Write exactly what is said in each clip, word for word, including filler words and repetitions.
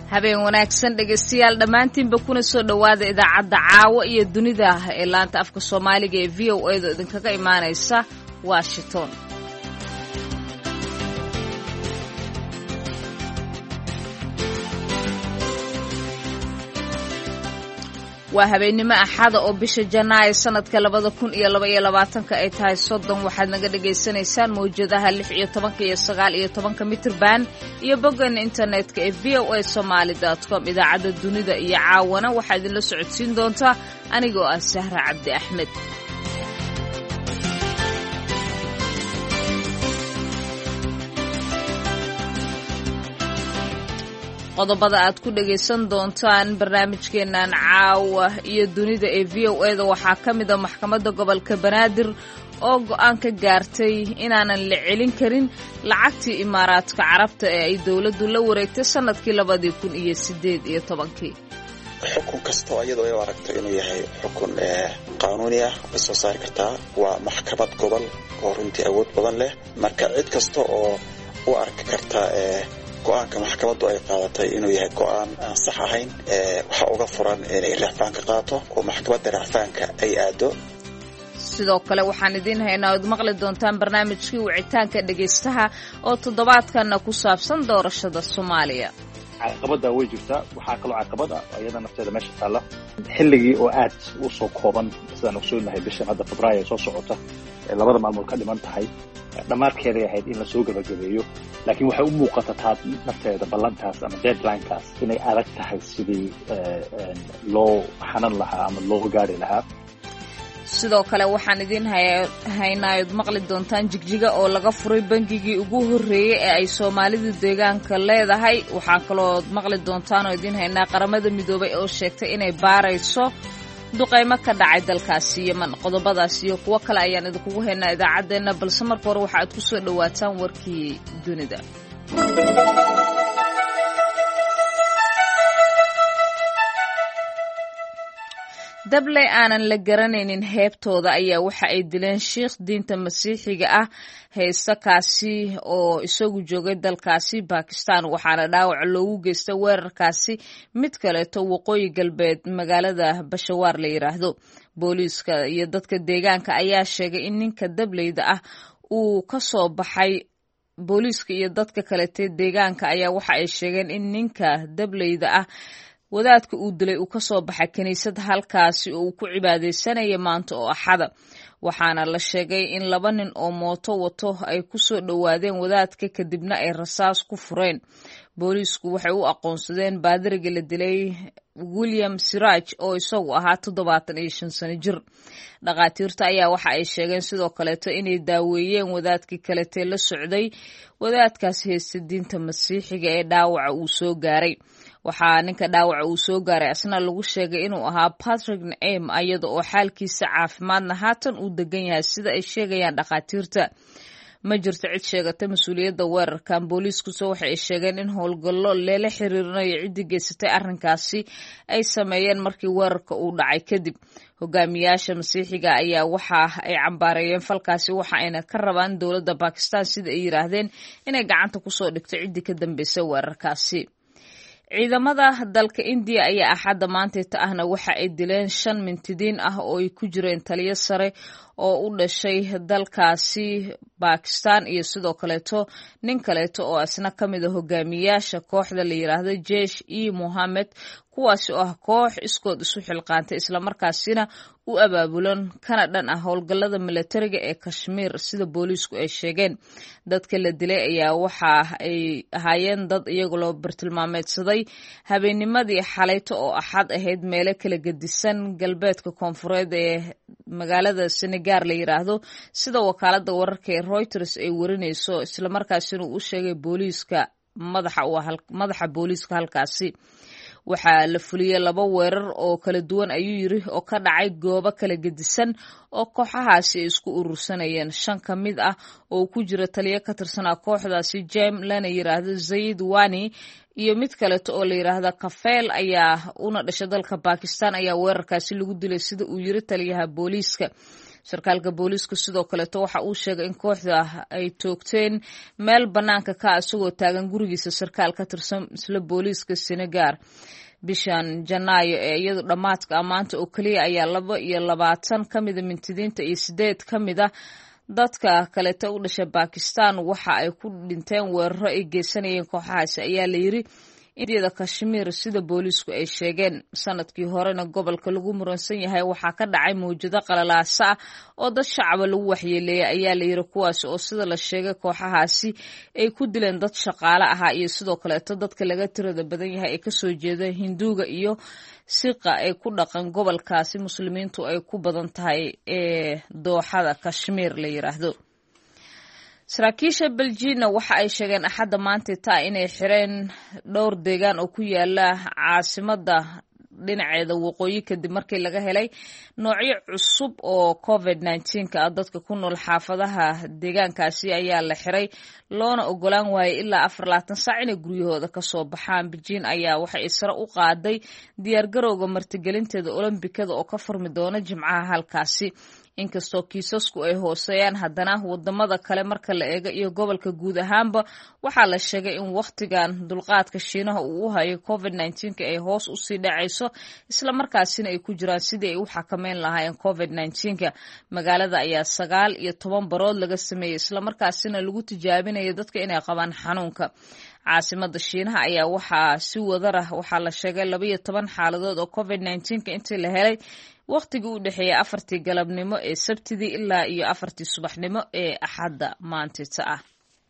habeen wanaagsan dhegeystayaal dhammaantiinba kuna soo dhowaada idaacadda caawa iyo dunida ee laanta afka Soomaaliga ee V O A da idinkaga imaanaysa Washington. waa habeenimo axada oo bisha Janaayo sanadka labada kun iyo laba iyo labaatanka ay tahay soddon waxaad naga dhageysanaysaan mowjadaha lix iyo toban iyo sagaal iyo toban mitir band iyo boggan internetka ee v o a somali dot com idaacadda dunida iyo caawana waxaa idinla socodsiin doontaa anigoo ah Sahra Cabdi Axmed. qodobada aad ku dhageysan doontaan barnaamijkeenan caawa iyo dunida ee V O A da waxaa ka mid ah maxkamadda gobolka Banaadir oo go'aan ka gaartay inaanan la celin karin lacagtii Imaaraadka Carabta ee ay dawladdu la wareegtay sanadkii labada kun iyo siddeed iyo tobankii. xukun kasto iyadoo ay aragto inuu yahay xukun qaanuuni ah oo soo saari karta waa maxkamad gobol oo runtii awood badan leh marka cid kasto oo u arki karta go'aanka maxkamaddu ay qaadatay inuu yahay go'aan aan sax ahayn ee waxa uga furan inay rafaan ka qaato oo maxkamadda rafaanka ay aado. sidoo kale waxaan idin haynaa oo maqli doontaan barnaamijkii wicitaanka dhageystaha oo toddobaadkan ku saabsan doorashada Soomaaliya. caqabada way jirtaa waxaa kaloo caqabad ah ayada nafteeda meesha taala xilligii oo aad u soo kooban sidaan u soo nahay bisha hadda Febraayo soo socota labada maalmood ka dhiman tahay dhamaadkeeda ahayd in la soo gabagabeeyo laakiin waxay u muuqataa taad nafteeda ballantaas ama deadline-kaas inay adag tahay sidii loo xanan lahaa ama loo gaari lahaa. sidoo kale waxaan idin haynaa oo maqli doontaan jigjiga oo laga furay bangigii ugu horreeyay ee ay Soomaalidu deegaanka leedahay waxaan kaloo maqli doontaan oo idin haynaa qaramada midoobay oo sheegtay inay baarayso duqeymo ka dhacay dalkaasi Yemen. qodobadaas iyo kuwo kale ayaan idinku haynaa idaacadeena balse marka hore waxa aad ku soo dhawaataan warkii dunida. dable aanan la garanaynin heebtooda ayaa waxa ay dileen sheekh diinta masiixiga ah haysta kaasi oo isagu joogay dalkaasi Pakistan waxaana dhaawac loogu geystay weerarkaasi mid kaleeto waqooyi galbeed magaalada Peshawar la yiraahdo. booliiska iyo dadka deegaanka ayaa sheegay in ninka dableyda ah uu ka soo baxay booliiska iyo dadka kaleeto deegaanka ayaa waxa ay sheegeen in ninka dableyda ah wadaadka uu dilay uu ka soo baxay kaniisad halkaasi oo uu ku cibaadeysanaya maanta oo axada waxaana la sheegay in laba nin oo mooto wato ay ku soo dhowaadeen wadaadka kadibna ay rasaas ku fureen. booliisku waxay u aqoonsadeen baadiriga la dilay William Siraj oo isagu ahaa toddobaatan iyo shan sano jir. dhaqaatiirta ayaa waxa ay sheegeen sidoo kaleeto inay daaweeyeen wadaadkii kaleete la socday wadaadkaasi haysta diinta masiixiga ee dhaawaca uu soo gaaray. waxaa ninka dhaawaca uu soo gaaray asna lagu sheegay inuu ahaa Patrick Naim iyada oo xaalkiisa caafimaadna haatan uu degan yahay sida ay sheegayaan dhaqaatiirta. ma jirto cid sheegatay mas'uuliyadda weerarkan. booliisku soo waxay sheegeen in howlgallo leela xiriirinayo cidii geysatay arrinkaasi ay sameeyeen markii weerarka uu dhacay kadib. hogaamiyaasha masiixiga ayaa waxa ay cambaareeyeen falkaasi waxa ayna ka rabaan dowladda Pakistan sida ay yiraahdeen inay gacanta ku soo dhigto cidii ka dambeysay weerarkaasi. ciidamada dalka India ayaa axadda maanta ahna waxa ay dileen shan mintidiin ah oo ay ku jireen taliye sare oo u dhashay dalkaasi Pakistan iyo sidoo kaleeto nin kaleeto oo asna kamid ah hogaamiyaasha kooxda la yiraahdo Jaish-e-Mohammed kuwaasi oo ah koox iskood isu xilqaantay isla markaasina u abaabulan kana dhan ah howlgallada militariga ee Kashmir sida booliisku ay sheegeen. dadka la dilay ayaa waxa ay ahaayeen dad iyaga loo bartilmaameedsaday habeennimadii xalayto oo axad ahayd meelo kala gedisan galbeedka koonfureed ee magaalada Senegal la yiraahdo sida wakaaladda wararka ee Reuters ay warinayso isla markaasina uu sheegay booliiska madaxa u madaxa booliiska halkaasi. waxaa la fuliyay laba weerar oo kala duwan ayuu yiri oo ka dhacay goobo kala gedisan oo kooxahaasi ay isku urursanayeen. shan ka mid ah oo ku jira taliye ka tirsanaa kooxdaasi James lana yiraahdo Zaid Wani iyo mid kaleeto oo la yiraahdo Kafeel ayaa una dhashay dalka Pakistan ayaa weerarkaasi lagu dilay sida uu yiri taliyaha booliiska. sarkaalka booliiska sidoo kaleeto waxa uu sheegay in kooxda ay toogteen meel bannaanka ka isagoo taagan gurigiisa sarkaal ka tirsan isla booliiska Senegal bishan Janaayo ee iyadu dhamaadka amaanta oo kaliya ayaa laba iyo labaatan ka mid ah mintidiinta iyo sideed ka mid ah dadka kaleeto u dhashay Pakistan waxa ay ku dhinteen weeraro ay geysanayeen kooxahaasi ayaa la yiri Indiyada Kashmir sida booliisku ay sheegeen sanadkii horena gobolka lagu muransan yahay waxaa ka dhacay mowjado qalalaasa ah oo dad shacab lagu waxyeeleeyay ayaa la yiri kuwaas oo sida la sheegay kooxahaasi ay ku dileen dad shaqaale ah iyo sidoo kaleeto dadka laga tirada badan yahay ee ka soo jeeda Hinduuga iyo Sikha ay ku dhaqan gobolkaasi muslimiintu ay ku badan tahay ee dooxada Kashmir la yiraahdo saraakiisha Belgiina waxa ay sheegeen axadda maanta taa inay xireen dhowr deegaan oo ku yaala caasimadda dhinaceeda waqooyi kadib markii laga helay noocyo cusub oo covid nineteen ka ah dadka ku nool xaafadaha deegaankaasi ayaa la xiray loona ogolaan waayay ilaa afar iyo labaatan saac inay guryahooda ka soo baxaan Beijing ayaa waxa ay sare u qaaday diyaar garowga martigelinteeda Olombikada oo ka furmi doona Jimcaha halkaasi inkastoo kiisasku ay hooseeyaan haddana wadamada kale marka la eego iyo gobolka guud ahaanba waxaa la sheegay in waqtigan dulqaadka Shiinaha uu u hayo covid nineteen ka ay hoos u sii dhacayso isla markaasina ay ku jiraan sidii ay u xakameyn lahaayeen covid nineteen ka magaalada ayaa sagaal iyo toban barood laga sameeyay isla markaasina lagu tijaabinayo dadka inay qabaan xanuunka caasimada Shiinaha ayaa waxaa si wadar ah waxaa la sheegay laba iyo toban xaaladood oo covid nineteen ka intii la helay waqtigii u dhaxeeyay afartii galabnimo ee Sabtidii ilaa iyo afartii subaxnimo ee Axadda maantita ah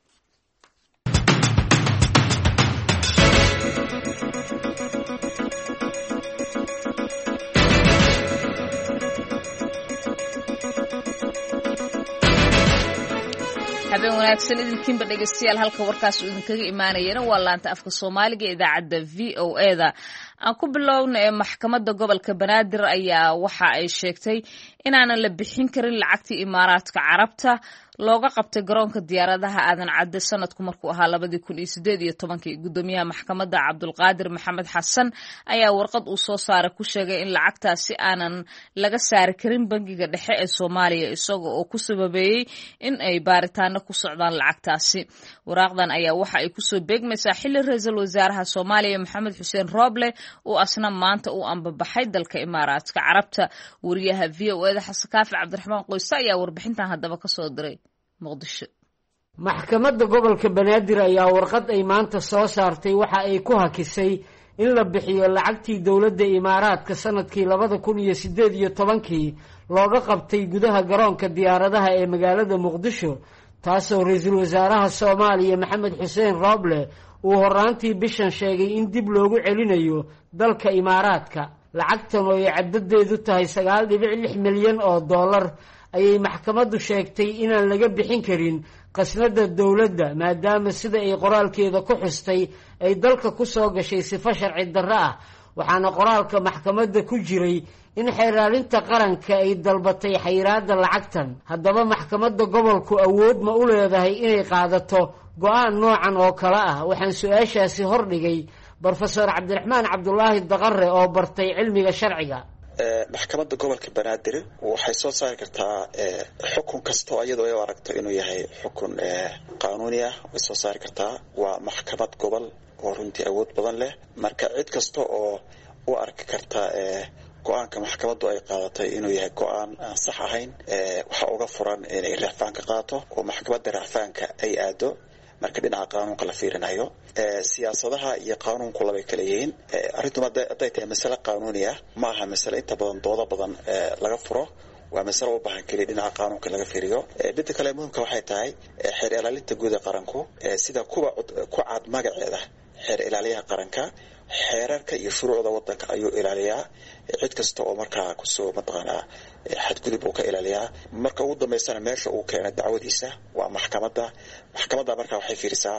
habeen wanaagsan idinkiinba dhegeystayaal halka warkaas uu idinkaga imaanayana waa laanta afka Soomaaliga ee idaacadda V O A da aan ku bilowna ee maxkamadda gobolka Banaadir ayaa waxa ay sheegtay inaanan la bixin karin lacagtii Imaaraadka Carabta looga qabtay garoonka diyaaradaha aadan cadde sanadku markuu ahaa labadii kun iyo sideed iyo tobankii gudoomiyaha maxkamadda Cabdulqaadir Maxamed Xasan ayaa warqad uu soo saaray ku sheegay in lacagtaasi aanan laga saari karin bangiga dhexe ee Soomaaliya isagoo oo ku sababeeyay in ay baaritaano ku socdaan lacagtaasi waraaqdan ayaa waxa ay ku soo beegmaysaa xilli ra'iisul wasaaraha Soomaaliya Maxamed Xuseen Roble uu asna maanta u ambabaxay dalka Imaaraadka Carabta wariyaha V O A da Xasan Kaafi Cabdiraxmaan Qoysa ayaa warbixintan hadaba ka soo diray Muqdisho maxkamadda gobolka Banaadir ayaa warqad ay maanta soo saartay waxa ay ku hakisay in la bixiyo lacagtii dawladda Imaaraadka sanadkii labada kun iyo sideed iyo tobankii looga qabtay gudaha garoonka diyaaradaha ee magaalada Muqdisho taasoo ra'iisul wasaaraha Soomaaliya Maxamed Xuseen Roble uu horaantii bishan sheegay in dib loogu celinayo dalka Imaaraadka lacagtan oo ay caddadeedu tahay sagaal dhibic lix milyan oo dollar ayay maxkamaddu sheegtay inaan laga bixin karin qasnada dawladda maadaama sida ay qoraalkeeda ku xustay ay dalka ku soo gashay sifo sharci darro ah waxaana qoraalka maxkamadda ku jiray in xeeraalinta qaranka ay dalbatay xayiraadda lacagtan haddaba maxkamadda gobolku awood ma u leedahay inay qaadato go'aan noocan oo kale ah waxaan su-aashaasi hordhigay Professor Cabdiraxmaan Cabdullaahi Daqare oo bartay cilmiga sharciga maxkamadda gobolka Banaadir waxay soo saari kartaa xukun kasto iyadoo ay aragto inuu yahay xukun qaanuuni ah way soo saari kartaa waa maxkamad gobol oo runtii awood badan leh marka cid kasta oo u arki karta go'aanka maxkamaddu ay qaadatay inuu yahay go'aan aan sax ahayn waxa uga furan inay rafaan ka qaato oo maxkamadda rafaanka ay aado marka dhinaca qaanuunka la fiirinayo siyaasadaha iyo qaanuunku labay kala yihiin arrintu hadday tahay masale qaanuuni ah ma aha masale inta badan dooda badan laga furo waa masale u baahan keliya dhinaca qaanuunka laga fiiriyo midda kale muhiimka waxay tahay xeer ilaalinta guud ee qaranku sida kuwa ku cad magaceeda xeer ilaaliyaha qaranka xeerarka iyo shuruucda waddanka ayuu ilaaliyaa cid kasta oo markaa kusoo mataqaanaa xadgudub uu ka ilaaliyaa marka ugu dambeysana meesha uu keenay dacwadiisa waa maxkamadda maxkamadda markaa waxay fiirisaa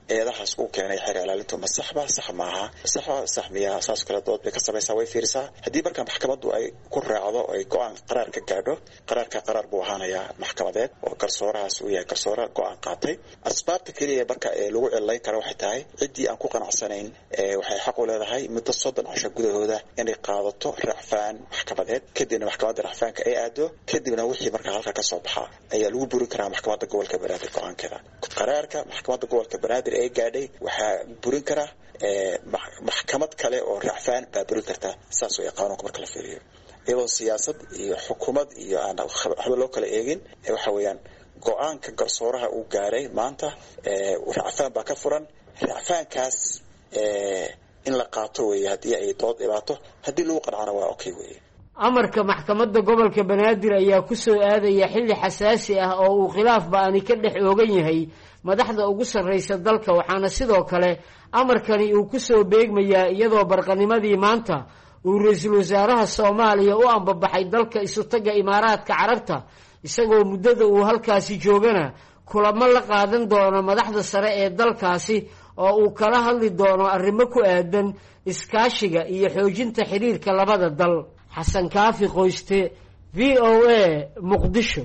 eedahaas uu keenay xeer ilaalintu ma saxba sax maaha saxba sax miyaa saas kala dood bay ka samaysaa way fiirisaa haddii marka maxkamaddu ay ku raacdo ay go'aan qaraar ka gaadho qaraarka qaraar buu ahaanayaa maxkamadeed oo garsoorahaas uu yahay garsoore go'aan qaatay asbaabta keliya marka ee lagu cilayn kara waxay tahay ciddii aan ku qanacsanayn waxay xaq u leedahay muddo soddon casho gudahooda inay qaadato racfaan maxkamadeed kadibna maxkamadda racfaanka ay aado kadibna wixii marka halka ka soo baxa ayaa lagu burin karaa maxkamadda gobolka banaadir go'aankeeda qaraarka maxkamadda gobolka banaadir ee gaadhay waxaa burin kara maxkamad kale oo racfaan baa burin karta saas way qaanuunka marka la fiiriyo iyadoo siyaasad iyo xukuumad iyo aan waxba loo kala eegin waxa weeyaan go'aanka garsooraha uu gaaray maanta racfaan baa ka furan racfaankaas in la qaato weeye haddii ay dood dhibaato haddii lagu qancana waa okay weeye amarka maxkamadda gobolka banaadir ayaa ku soo aadaya xilli xasaasi ah oo uu khilaaf ba'ani ka dhex oogan yahay madaxda ugu sarraysa dalka waxaana sidoo kale amarkani uu ku soo beegmayaa iyadoo barqanimadii maanta uu ra-iisul wasaaraha soomaaliya u ambabaxay dalka isutaga imaaraadka carabta isagoo muddada uu halkaasi joogana kulamo la qaadan doono madaxda sare ee dalkaasi oo uu kala hadli doono arrimo ku aadan iskaashiga iyo xoojinta xiriirka labada dal xasan kaafi qoyste v o a muqdisho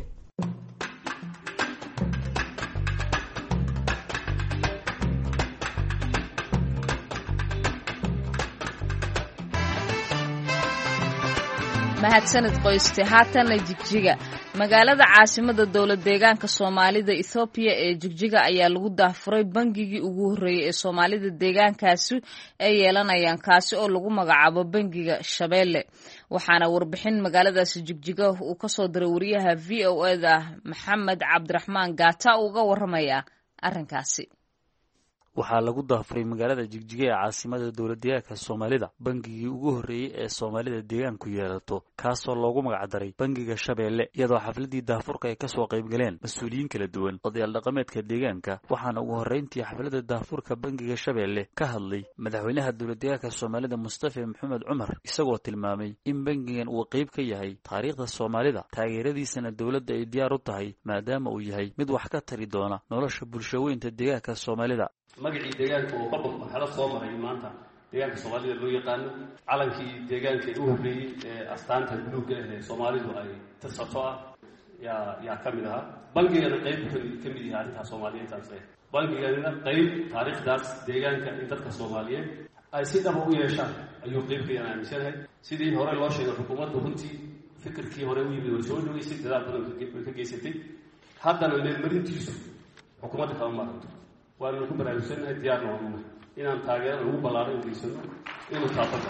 mahadsanid qoyste haatanna jigjiga magaalada caasimada dowlad deegaanka soomaalida ethoobiya ee jigjiga ayaa lagu daafuray bangigii ugu horreeyey ee soomaalida deegaankaasi ay yeelanayaan kaasi oo lagu magacaabo bangiga shabeelle waxaana warbixin magaaladaasi jigjiga uu kasoo diray wariyaha v o eda maxamed cabdiraxmaan gaata uga waramaya arrinkaasi waxaa lagu daafuray magaalada jigjiga ee caasimada dowlad deegaanka soomaalida bangigii ugu horreeyey ee soomaalida deegaanku yeelato kaasoo loogu magacdaray bangiga shabeelle iyadoo xafladii daafurka ay kasoo qayb galeen mas-uuliyiin kala duwan odayaal dhaqameedka deegaanka waxaana ugu horreyntii xafladda daafurka bangiga shabeelle ka hadlay madaxweynaha dowlad deegaanka soomaalida mustafa maxamed cumar isagoo tilmaamay in bangigan uu qayb ka yahay taariikhda soomaalida taageeradiisana dowladda ay diyaar u tahay maadaama uu yahay mid wax ka tari doona nolosha bulshaweynta deegaanka soomaalida magacii deegaanka oo qodobka marxalad soo maray maanta deegaanka soomaalida loo yaqaano calankii deegaanka u horreeyey ee astaanta buluugga ah ee soomaalidu ay tirsato ah yaa yaa ka mid ahaa bangigana qayb ka mid yahay arrintaas soomaaliyeedtaas eh bangiganina qayb taariikhdaas deegaanka in dadka soomaaliyeed ay si dhaba u yeeshaan ayuu qayb ka yaan aaminsanahay sidii hore loo sheegay xukuumaddu runtii fikirkii hore u yimid way soo dhaweysay dadaal badan way ka geysatay haddana meelmarintiisu xukuumadda kama maaranto waanu ku baraarugsannahay diyaarna waanuna inaan taageerada ugu ballaaran geysano inuu taabado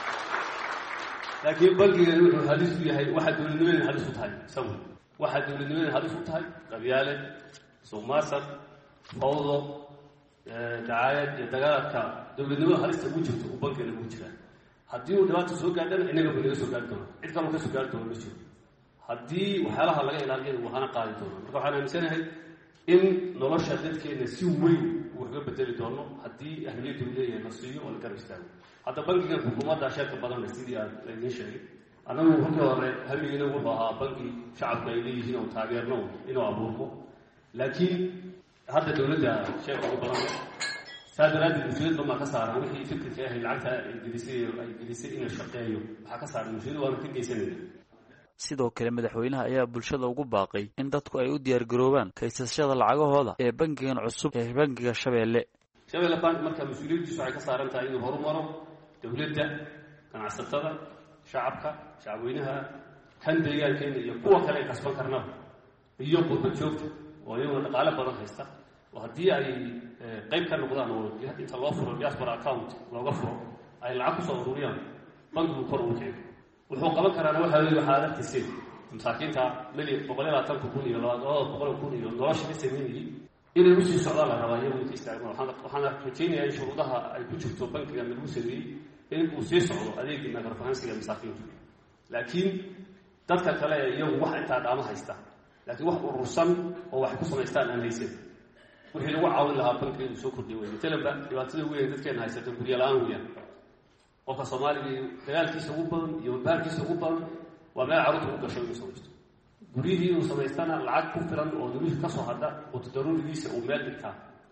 laakiin bangigani wuxuu halis u yahay waxaa dowladnimadan halis u tahay isagu waxaa dowladnimadan halis u tahay qabyaale suuqmaasar fawdo dacaayad iyo dagaaladka dowladnimada halista ugu jirto uu bangigana ugu jiraa haddii uu dhibaata soo gaadhana innaga bu naga soo gaari doona cid kaloo ka soo gaari doona ma jiro haddii waxyaalaha laga ilaaliyana wuu hana qaadi doona marka waxaan aaminsanahay in nolosha dadkeena si weyn uu kaga bedeli doono haddii ahmiyadda uu leeyahay la siiyo oo la garab istaago hadda bangigan xukuumadda sheerka badanle sidii aan laydin sheegay annagu markii hore hamigiina wuxuu ahaa bangi shacabku ay leeyihiin oo taageerno inuu abuurmo laakiin hadda dowladda sheerka ugu badan saa daraaddeed mas-uuliyad badan baa ka saaran wixii fikirka ahay lacagta ay gelisay ay gelisay inuu shaqeeyo waxaa ka saaran mas-uuliyad waana ka geysanayna sidoo kale madaxweynaha ayaa bulshada ugu baaqay in dadku ay u diyaargaroobaan kaysashada lacagahooda ee bangigan cusub ee bangiga shabeelle shabeelle bank marka mas-uuliyaddiisu waxay ka saaran tahay inuu horumaro dowladda ganacsatada shacabka shacabweynaha kan deegaankeena iyo kuwa kale ay kasban karnaba iyo qurba joogta oo iyaguna dhaqaale badan haysta oo haddii ay qayb ka noqdaan oo inta loo furo diaspora account looga furo ay lacag kusoo ururiyaan bankigu kor ugu kiciyo wuxuu qaban karaana waxaa weeye waxaa aragtiisay masaakiinta mili boqol iyo labaatanka kun iyo labada boqol kun iyo nolosha ka sameynayay inay usii socdaan la rabaa iyagu ka istaagmaan waxaana rajaynayaa in shuruudaha ay ku jirto bankiga lagu sameeyey in uu sii socdo adeegii nagarfahansiga masaakiintu laakiin dadka kale ee iyagu wax intaa dhaama haysta laakiin wax urursan oo wax ku samaystaan aan haysan wixii lagu caawin lahaa bankiga inuu soo kordhiyo wey matalanba dhibaatada weyn dadkeena haysata gurya la-aan weyaan qofka soomaaliga dagaalkiisa ugu badan iyo baarkiisa ugu badan waa meel carruurta u gasho inuu samaysto guryihii inuu samaystana lacag ku filan oo nolosha ka soo hadha oo tadaruurigiisa uu meel dhigtaa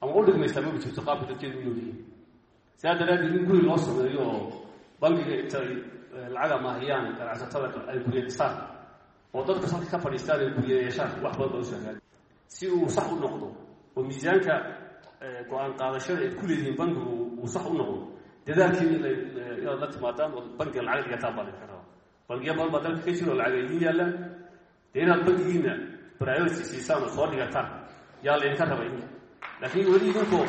ama u dhigmaysaa ma jirto qaabka dadkeedu u noolyihiin sidaa daraaddeed in guri loo sameeyo oo bangiga intay lacag amaahiyaan ganacsatada ay gurye dhisaan oo dadka salka ka fadhiistaan ay gurye yeeshaan wax badan baa u sahlaan si uu sax u noqdo oo miisaanka go-aan qaadashada ay ku leeyihiin bangigu uu sax u noqdo dadaalkii inaad la timaadaan oo bangiga lacag dhigataan baa laga rabaa bangiya badan baa dalka ka jiro oo lacag ay idiin yaallaan dee inaad bangigiina priority siisaan oo soo dhigataan yaa laydinka raba idinka laakiin weli idinkoo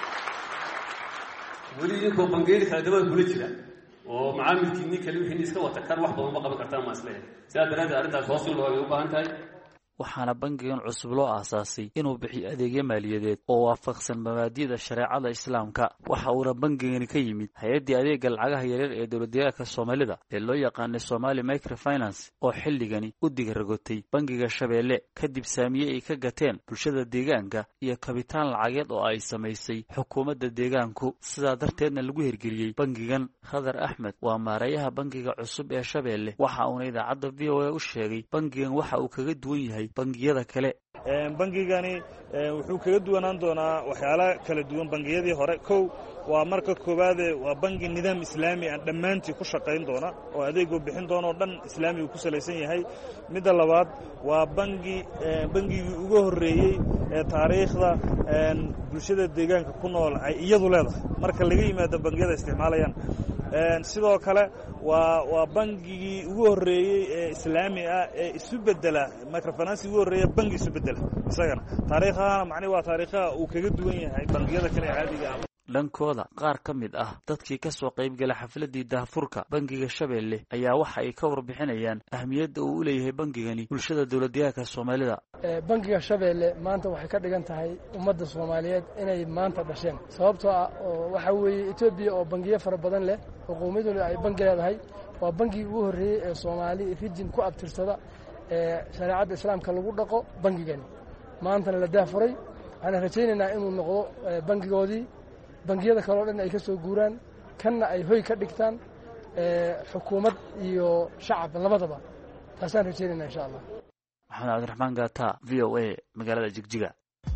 weli idinkoo bangiyada kala dabada kula jira oo macaamilkiinii kale wixiini iska wata kan wax badan ma qaban kartaan maa isleeyahay sidaa daraaddeed arrintaas hoos in loo ay u baahan tahay waxaana bangigan cusub loo aasaasay inuu bixiyo adeegyo maaliyadeed oo waafaqsan mabaadi'da shareecada islaamka waxa uuna bangigani ka yimid hay-addii adeega lacagaha yaryar ee dowladdeegaanka soomaalida ee loo yaqaanay Somali Microfinance oo xilligani u digaragotay bangiga Shabeelle kadib saamiye ay ka gateen bulshada deegaanka iyo kabitaan lacageed oo ay samaysay xukuumadda deegaanku sidaa darteedna lagu hirgeliyey bangigan Khadar Axmed waa maareeyaha bangiga cusub ee Shabeelle waxa uuna idaacadda V O A u sheegay bangigan waxa uu kaga duwan yahay bangiyada kale bangigani wuxuu kaga duwanaan doonaa waxyaalo kala duwan bangiyadii hore kow waa marka koowaad waa bangi nidaam islaami ah dhammaantii ku shaqayn doona oo adeegoo bixin doona oo dhan islaamigu ku salaysan yahay midda labaad waa bangi bangigii ugu horreeyey ee taariikhda bulshada deegaanka ku nool ay iyadu leedahay marka laga yimaado bangiyada isticmaalayaan sidoo kale waa waa bangigii ugu horreeyey ee islaami ah ee isu bedela microfinance ugu horreeya bangi isu bedela isagana taariikhahana macni waa taariikhaha uu kaga duwan yahay bangiyada kale caadiga ah dhankooda qaar ka mid ah dadkii ka soo qayb gala xafladii daahfurka bangiga Shabeelle ayaa waxa ay ka warbixinayaan ahmiyadda uu u leeyahay bangigani bulshada dowladdeegaanka Soomaalida bangiga Shabeelle maanta waxay ka dhigan tahay ummadda Soomaaliyeed inay maanta dhasheen sababtoo ah waxa weeye Itoobiya oo bangiyo fara badan leh xukuumaduna ay bangi leedahay waa bangigii ugu horreeyay ee Soomaali region ku abtirsada ee shareecada islaamka lagu dhaqo bangigani maantana la daahfuray ana rajaynaynaa inuu noqdo bangigoodii bangiyada kale oo dhan ay ka soo guuraan kanna ay hoy ka dhigtaan xukuumad iyo shacab labadaba taasaan rajaynaynaa insha allah maxamed cabdiraxmaan gaata V O A magaalada Jigjiga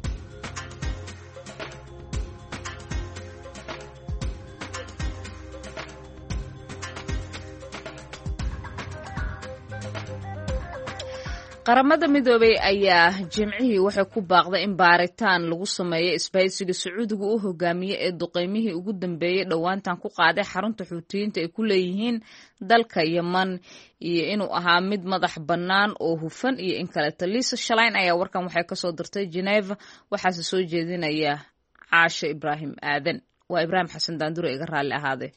qaramada midoobay ayaa jimcihii waxay ku baaqday in baaritaan lagu sameeyo isbahaysiga Sacuudiga uu hogaamiye ee duqeymihii ugu dambeeyay dhowaantan ku qaaday xarunta xuutiyiinta ay ku leeyihiin dalka Yemen iyo inuu ahaa mid madax bannaan oo hufan iyo in kale Lisa Schlein ayaa warkan waxay ka soo dirtay Geneva waxaase soo jeedinaya Caasha Ibrahim Aadan waa Ibrahim Xasan Daandure iga raali ahaade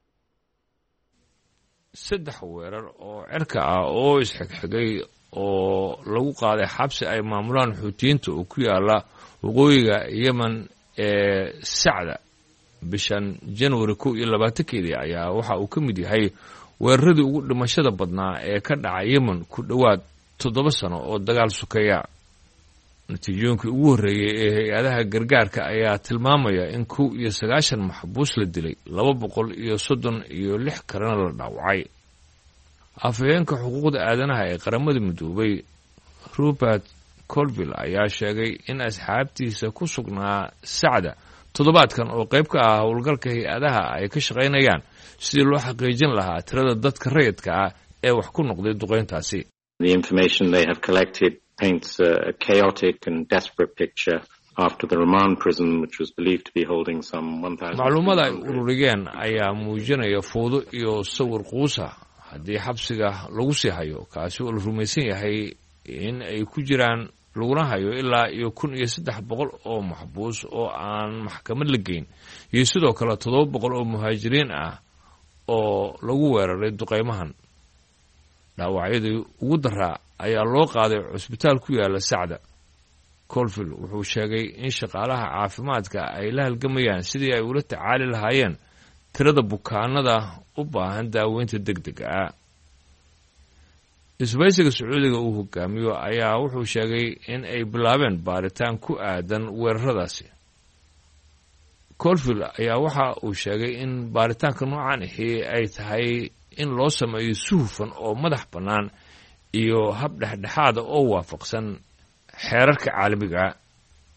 saddex weerar oo cirka ah oo isxigxigay oo lagu qaaday xabsi ay maamulaan xuutiyiinta oo ku yaala waqooyiga Yemen ee Sacda bishan January kow iyo labaatankeedii ayaa waxa uu ka mid yahay weeraradii ugu dhimashada badnaa ee ka dhacay Yemen ku dhowaad toddoba sano oo dagaal sukaya natiijooyinkii ugu horreeyay ee hay-adaha gargaarka ayaa tilmaamaya in kow iyo sagaashan maxbuus la dilay laba boqol iyo soddon iyo lix kalena la dhaawacay afhayeenka xuquuqda aadanaha ee qaramada midoobay Rupert Colville ayaa sheegay in asxaabtiisa ku sugnaa Sacda toddobaadkan oo qayb ka ah howlgalka hay-adaha ay ka shaqaynayaan sidii loo xaqiijin lahaa tirada dadka rayidka ah ee wax ku noqday duqeyntaasi. The information they have collected paints a chaotic and desperate picture after the Remand prison, which was believed to be holding some one thousand. Macluumada ay ururiyeen ayaa muujinaya fowdo iyo sawir quusa haddii xabsiga lagu sii hayo kaasi oo la rumaysan yahay in ay ku jiraan laguna hayo ilaa iyo kun iyo saddex boqol oo maxbuus oo aan maxkamad la geyn iyo sidoo kale toddoba boqol oo muhaajiriin ah oo lagu weeraray duqeymahan. dhaawacyadii ugu daraa ayaa loo qaaday cusbitaal ku yaala Sacda. Colville wuxuu sheegay in shaqaalaha caafimaadka ay la halgamayaan sidii ay ula tacaali lahaayeen tirada bukaanada u baahan daaweynta degdega ah. isbahaysiga Sacuudiga uu hogaamiyo ayaa wuxuu sheegay in ay bilaabeen baaritaan ku aadan weeraradaasi. Colville ayaa waxa uu sheegay in baaritaanka noocan ahi ay tahay in loo sameeyo si hufan oo madax bannaan iyo hab dhexdhexaada oo waafaqsan xeerarka caalamiga.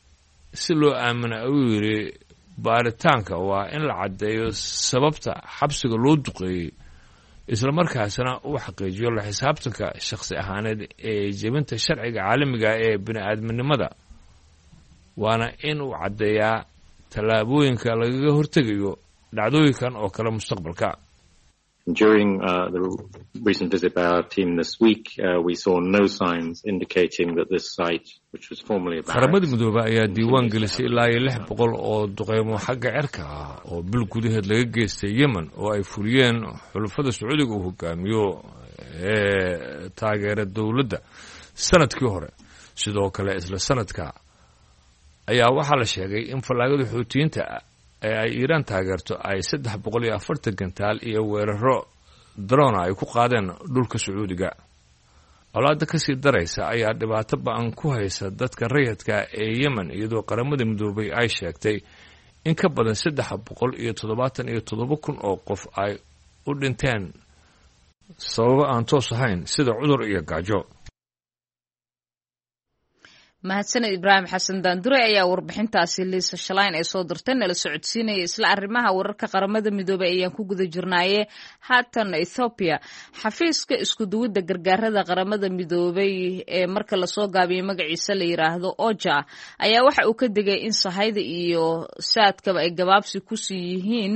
si loo aamina ayuu yidhi baaritaanka waa in la caddeeyo sababta xabsiga loo duqeeyey islamarkaasna uu xaqiijiyo la xisaabtanka shakhsi ahaaneed ee jebinta sharciga caalamiga ee bini-aadminimada waana in uu caddeeyaa tallaabooyinka lagaga hortegayo dhacdooyinkan oo kale mustaqbalka. During uh, the recent visit by our team this week, uh, we saw no signs indicating that this site, which was formerly a barracks... qaramada midoobe ayaa diiwaan gelisay ilaa iyo lix boqol oo duqeymo xagga cirka ah oo bil gudaheed laga geystay yemen oo ay fuliyeen xulafada sacuudiga uu hogaamiyo ee taageera dowladda sanadkii hore. sidoo kale isla sanadka ayaa waxaa la sheegay in fallaagada xuutiyiinta ee ay iiraan taageerto ay saddex boqol iyo afartan gantaal iyo weeraro drona ay ku qaadeen dhulka sacuudiga. colaadda ka sii daraysa ayaa dhibaato ba-an ku haysa dadka rayidka ee yemen iyadoo qaramada midoobay ay sheegtay in ka badan saddex boqol iyo toddobaatan iyo toddoba kun oo qof ay u dhinteen sababo aan toos ahayn sida cudur iyo gaajo. mahadsaned ibraahim xasan daandure ayaa warbixintaasi liisa shalayn ee soo dirtay nala socodsiinaya. isla arrimaha wararka qaramada midoobey ayaan ku guda jirnaaye haatan ethoobiya xafiiska iskuduwidda gargaarada qaramada midoobey ee marka lasoo gaabiyey magaciisa la yiraahdo oja ayaa waxa uu ka digay in sahayda iyo saadkaba ay gabaabsi kusii yihiin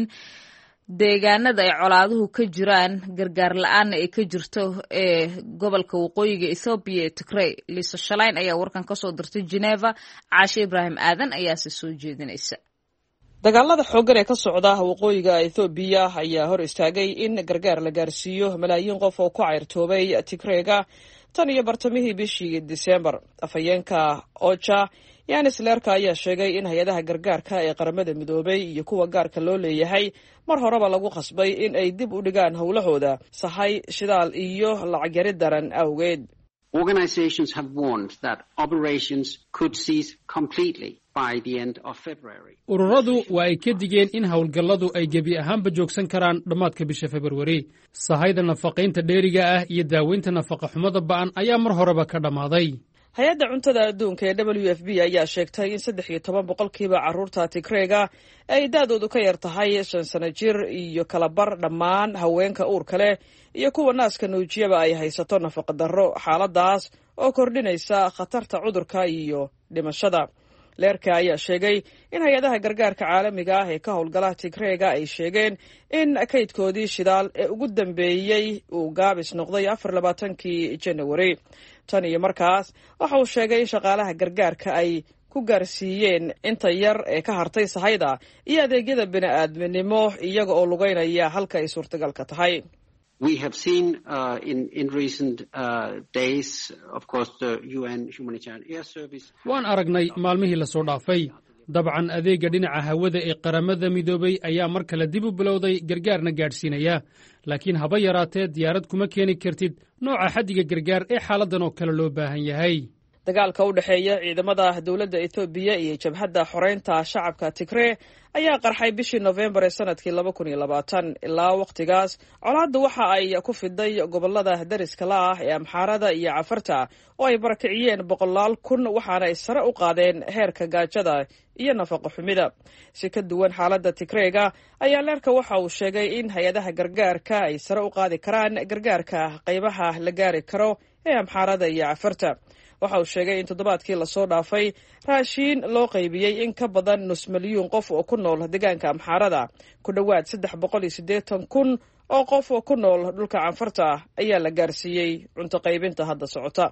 deegaanada ay colaaduhu ka jiraan gargaar la-aanna ay ka jirto ee gobolka waqooyiga ethoobiya ee tigrey. liisa shalayn ayaa warkan ka soo dirtay geneva. caashe ibraahim aadan ayaase soo jeedinaysa. dagaalada xooggan ee ka socda waqooyiga ethoobiya ayaa hor istaagay in gargaar la gaarsiiyo malaayiin qof oo ku cayrtoobay tigreyga tan iyo bartamihii bishii disembar. afhayeenka oja yanis leerka ayaa sheegay in hay-adaha gargaarka ee qaramada midoobay iyo kuwa gaarka loo leeyahay mar horeba lagu khasbay in ay dib u dhigaan howlahooda sahay shidaal iyo lacag yari daran awgeed. Organizations have warned that operations could cease completely by the end of February. ururadu waa ay ka digeen in howlgalladu ay gebi ahaanba joogsan karaan dhammaadka bisha February. sahayda nafaqaynta dheeriga ah iyo daaweynta nafaqa xumada ba'an ayaa mar horeba ka dhammaaday. hay-adda cuntada adduunka ee w f b ayaa sheegtay in saddex iyo toban boqolkiiba carruurta tigreyga ay da-doodu ka yar tahay shan sano jir iyo kala bar dhammaan haweenka uurka leh iyo kuwa naaska nuujiyaba ay haysato nafaqa darro. xaaladaas oo kordhinaysa khatarta cudurka iyo dhimashada. leerka ayaa sheegay in hay-adaha gargaarka caalamiga ah ee ka howlgala tigreyga ay sheegeen in kaydkoodii shidaal ee ugu dambeeyey uu gaabis noqday afar labaatankii janawari. tan iyo markaas waxa uu sheegay in shaqaalaha gargaarka ay ku gaarsiiyeen inta yar ee ka hartay sahayda iyo adeegyada bini-aadminimo iyaga oo lugeynaya halka ay suurtagalka tahay. We have seen uh, in, in recent uh, days, of course, the U N Humanitarian Air Service. waan aragnay maalmihii la soo dhaafay. dabcan adeegga dhinaca hawada ee qaramada midoobay ayaa mar kale dib u bilowday gargaarna gaadhsiinaya. laakiin haba yaraatee diyaarad kuma keeni kartid nooca xaddiga gargaar ee xaaladdan oo kale loo baahan yahay. dagaalka u dhexeeya ciidamada dowladda Ethiopia iyo jabhadda xoreynta shacabka Tigray ayaa qarxay bishii November ee sanadkii laba kun iyo labaatan. ilaa waqtigaas colaaddu waxa ay ku fiday gobolada dariska la ah ee Amxaarada iyo Cafarta oo ay barakiciyeen boqolaal kun, waxaana ay sare u qaadeen heerka gaajada iyo nafaqo xumida. si ka duwan xaaladda Tigrayga ayaa leerka waxa uu sheegay in hay-adaha gargaarka ay sare u qaadi karaan gargaarka qaybaha la gaari karo ee Amxaarada iyo Cafarta. waxa uu sheegay in toddobaadkii lasoo dhaafay raashiin loo qaybiyey in ka badan nus milyuun qof oo ku nool deegaanka Amxaarada. ku dhowaad saddex boqol iyo siddeetan kun oo qof oo ku nool dhulka Cafarta ayaa la gaarsiiyey cunto qaybinta hadda socota.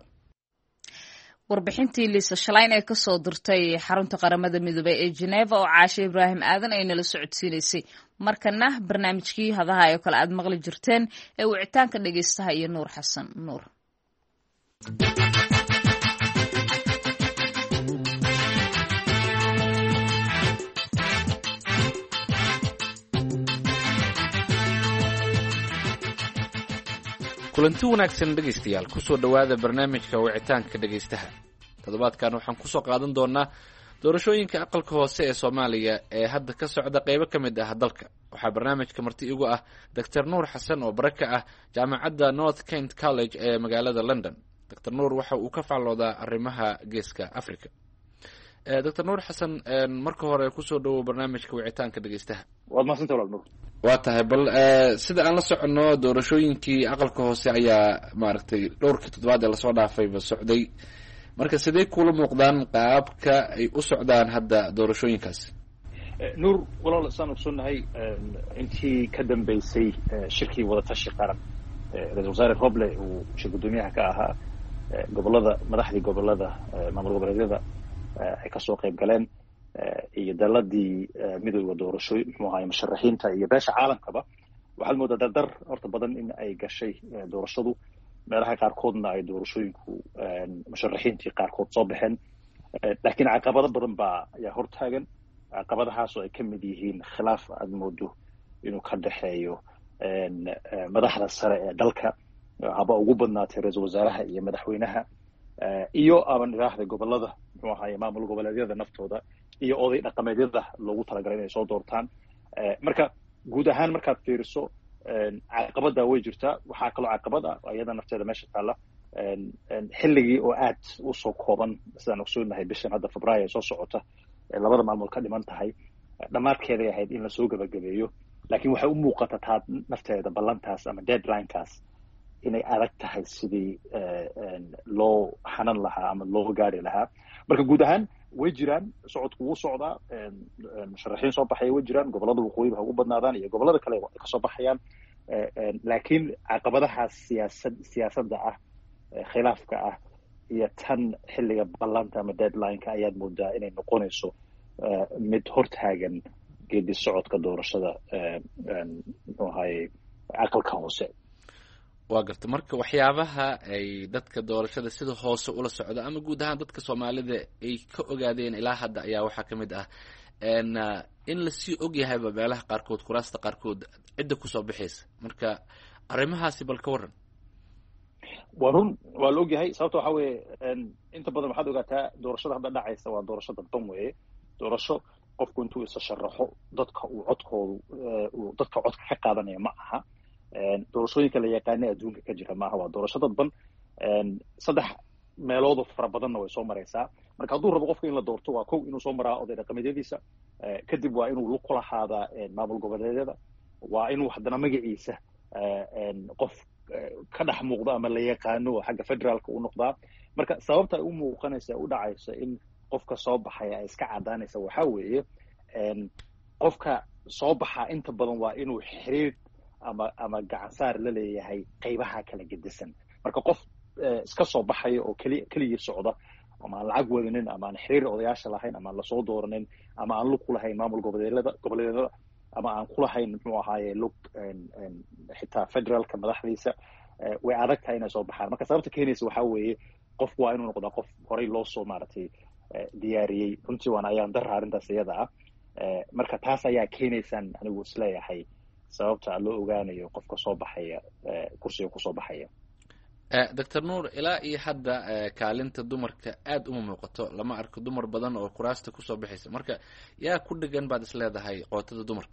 warbixintii liisa shalayn ee kasoo dirtay xarunta qaramada midoobay ee Geneva oo caashe ibraahim aadan ay nala socodsiinaysay. markana barnaamijkii hadaha oo kale aad maqli jirteen ee wicitaanka dhageystaha iyo Nuur Xasan Nuur. kulanti wanaagsan dhegaystayaal kusoo dhowaada barnaamijka wicitaanka dhegaystaha. toddobaadkan waxaan kusoo qaadan doonaa doorashooyinka aqalka hoose ee Soomaaliya ee hadda ka socda qaybo ka mid ah dalka. waxaa barnaamijka marti igu ah Doctor Nuur Xasan oo baraka ah jaamacadda North Kent College ee magaalada London. Doctor Nuur waxa uu ka faalloodaa arrimaha geeska Afrika. doctor nuur xasan marka hore kusoo dhawow barnaamijka wicitaanka dhegeystaha. waad mahadsantahay walaal nuur. waa tahay bal sida aan la soconno doorashooyinkii aqalka hoose ayaa maaragtay dhowrkii toddobaad ee lasoo dhaafayba socday, marka sidee kula muuqdaan qaabka ay u socdaan hadda doorashooyinkaasi? nuur walaal saan ogsoonnahay intii ka dambeysay shirkii wadatashi qaran ra-isul wasaare roble uu shir guddoomiyaha ka ahaa, gobolada madaxdii gobolada maamul goboleedyada ay kasoo qayb galeen, iyo daladii midowda doorashooy muxuu ahaay musharaxiinta iyo beesha caalamkaba, waxaad moodaa dardar horta badan in ay gashay doorashadu. meelaha qaarkoodna ay doorashooyinku musharaxiintii qaarkood soo baxeen, laakiin caqabado badan baa ayaa hortaagan. caqabadahaasoo ay ka mid yihiin khilaaf aad moodo inuu ka dhexeeyo madaxda sare ee dalka, haba ugu badnaatay ra-iisul wasaaraha iyo madaxweynaha, iyo aban idhaahda gobolada muxuu ahaay maamul goboleedyada naftooda iyo oday dhaqameedyada loogu talagalay inay soo doortaan. marka guud ahaan markaad fiiriso caqabada way jirtaa. waxaa kaloo caqabad ah iyada nafteeda meesha taalla, xilligii oo aad usoo kooban sidaan ogsoonahay bishan hadda febraayo ee soo socota ee labada maalmood ka dhiman tahay, dhammaadkeeday ahayd in lasoo gabagabeeyo, laakiin waxay u muuqata taa nafteeda ballantaas ama deadlinekaas inay adag tahay sidii loo xanan lahaa ama loo gaari lahaa. marka guud ahaan way jiraan, socodku wuu socdaa, musharaxiin soo baxaya way jiraan, gobolada waqooyiba ha ugu badnaadaan iyo gobolada kale ay kasoo baxayaan, laakiin caqabadahaas siyaasad siyaasadda ah, khilaafka ah iyo tan xilliga ballanta ama deadlineka ayaad moodaa inay noqonayso mid hortaagan geedi socodka doorashada muxuu ahaye aqalka hoose. waa garta marka waxyaabaha ay dadka doorashada sida hoose ula socda ama guud ahaan dadka soomaalida ay ka ogaadeen ilaa hadda ayaa waxaa ka mid ah in lasii ogyahayba meelaha qaarkood kuraasta qaarkood cidda kusoo bixaysa. marka arrimahaasi bal ka waran. waa run, waa la ogyahay. sababta waxaa weeye inta badan waxaad ogaataa doorashada hadda dhacaysa waa doorasho dadban weeye. doorasho qofku intuu isa sharaxo dadka uu codkoodu uu dadka codka ka qaadanaya ma aha. doorashooyinka la yaqaana adduunka ka jira maaha, waa doorasho dadban. saddex meeloodoo fara badanna way soo maraysaa. marka hadduu rabo qofka in la doorto waa kow inuu soo maraa oday dhaqameedyadiisa, kadib waa inuu lug ku lahaadaa maamul goboleedyada, waa inuu haddana magaciisa qof ka dhex muuqdo ama la yaqaano oo xagga federaalka u noqdaa. marka sababta ay u muuqanaysa u dhacaysa in qofka soo baxaya ay iska cadaanaysa waxaa weeye qofka soo baxaa inta badan waa inuu xiriir ama ama gacansaar la leeyahay qaybaha kala gedisan. marka qof iska soo baxaya oo keli keligii socda ama aan lacag wadanin ama aan xiriir odayaasha lahayn ama aan lasoo dooranin ama aan lug ku lahayn maamul goboleedyada goboleedyada ama aan ku lahayn muxuu ahaaye lug xitaa federaalka madaxdiisa, way adag tahay inay soo baxaan. marka sababta keenaysa waxaa weeye qofku waa inuu noqdaa qof horey loo soo maaragtay diyaariyey. runtii waana ayaan dara arrintaas iyada ah. marka taas ayaa keenaysaan anigu isleeyahay sababta loo ogaanayo qofka soo baxaya kursiga kusoo baxaya. doctor nuur, ilaa iyo hadda kaalinta dumarka aada uma muuqato, lama arko dumar badan oo kuraasta kusoo baxaysa. marka yaa ku dhegan baad is leedahay qootada dumarka?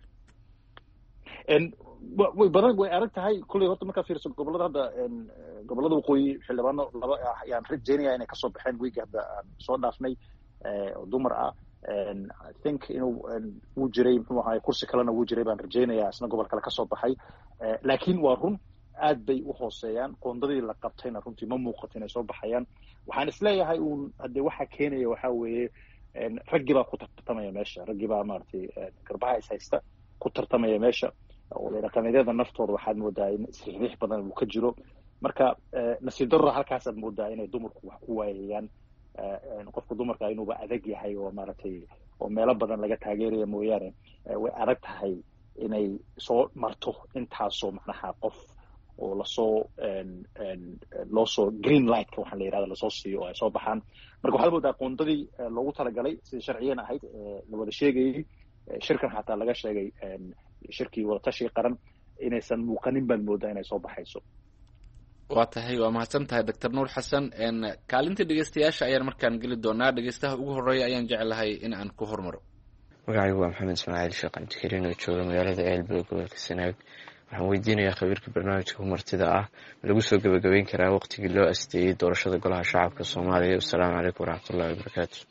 way badan way adag tahay kulley. horta markaad fiiriso gobolada hadda gobolada waqooyi xildhibaano laba ah ayaan rajeynaya inay kasoo baxeen wiigi hadda aan soo dhaafnay oo dumar ah. I think inuu wuu jiray muxuu ahaay kursi kalena wuu jiray baan rajeynayaa isna gobol kale kasoo baxay, laakiin waa run aad bay u hooseeyaan. qoondadii la qabtayna runtii ma muuqato inay soo baxayaan. waxaan isleeyahay uun hadde waxa keenaya waxaa weeye raggii baa ku tartamaya meesha, raggii baa maaragtay garbaha is haysta ku tartamaya meesha. oday dhaqameedyada naftooda waxaad moodaa in isriixriix badan uu ka jiro. marka nasiib darro halkaasaad moodaa inay dumarku wax ku waayayaan. qofka dumarka inuuba adag yahay oo maaragtay oo meelo badan laga taageeraya mooyaane way adag tahay inay soo marto intaasoo macnaha qof oo lasoo loosoo green lightka waxaa la yidhahda lasoo siiyo oo ay soo baxaan. marka waxaad moodaa qoondadii loogu talagalay sidii sharciyan ahayd la wada sheegayay, shirkan xataa laga sheegay shirkii wadatashi qaran, inaysan muuqanin baad moodaa inay soo baxayso. waa tahay, waa mahadsan tahay doctor nuur xasan. kaalinta dhegeystayaasha ayaan markaan geli doonaa. dhegeystaha ugu horeeya ayaan jeclahay in aan ku hormaro. magacaygu waa maxamed ismaaciil sheekh cabdikariin oo jooga magaalada eelbey gobolka sanaag. waxaan weydiinayaa khabiirka barnaamijka martida ah ma lagu soo gebagabeyn karaa waqtigii loo asteeyey doorashada golaha shacabka soomaaliya? wasalaamu calaykum waraxmatullahi wabarakaatu.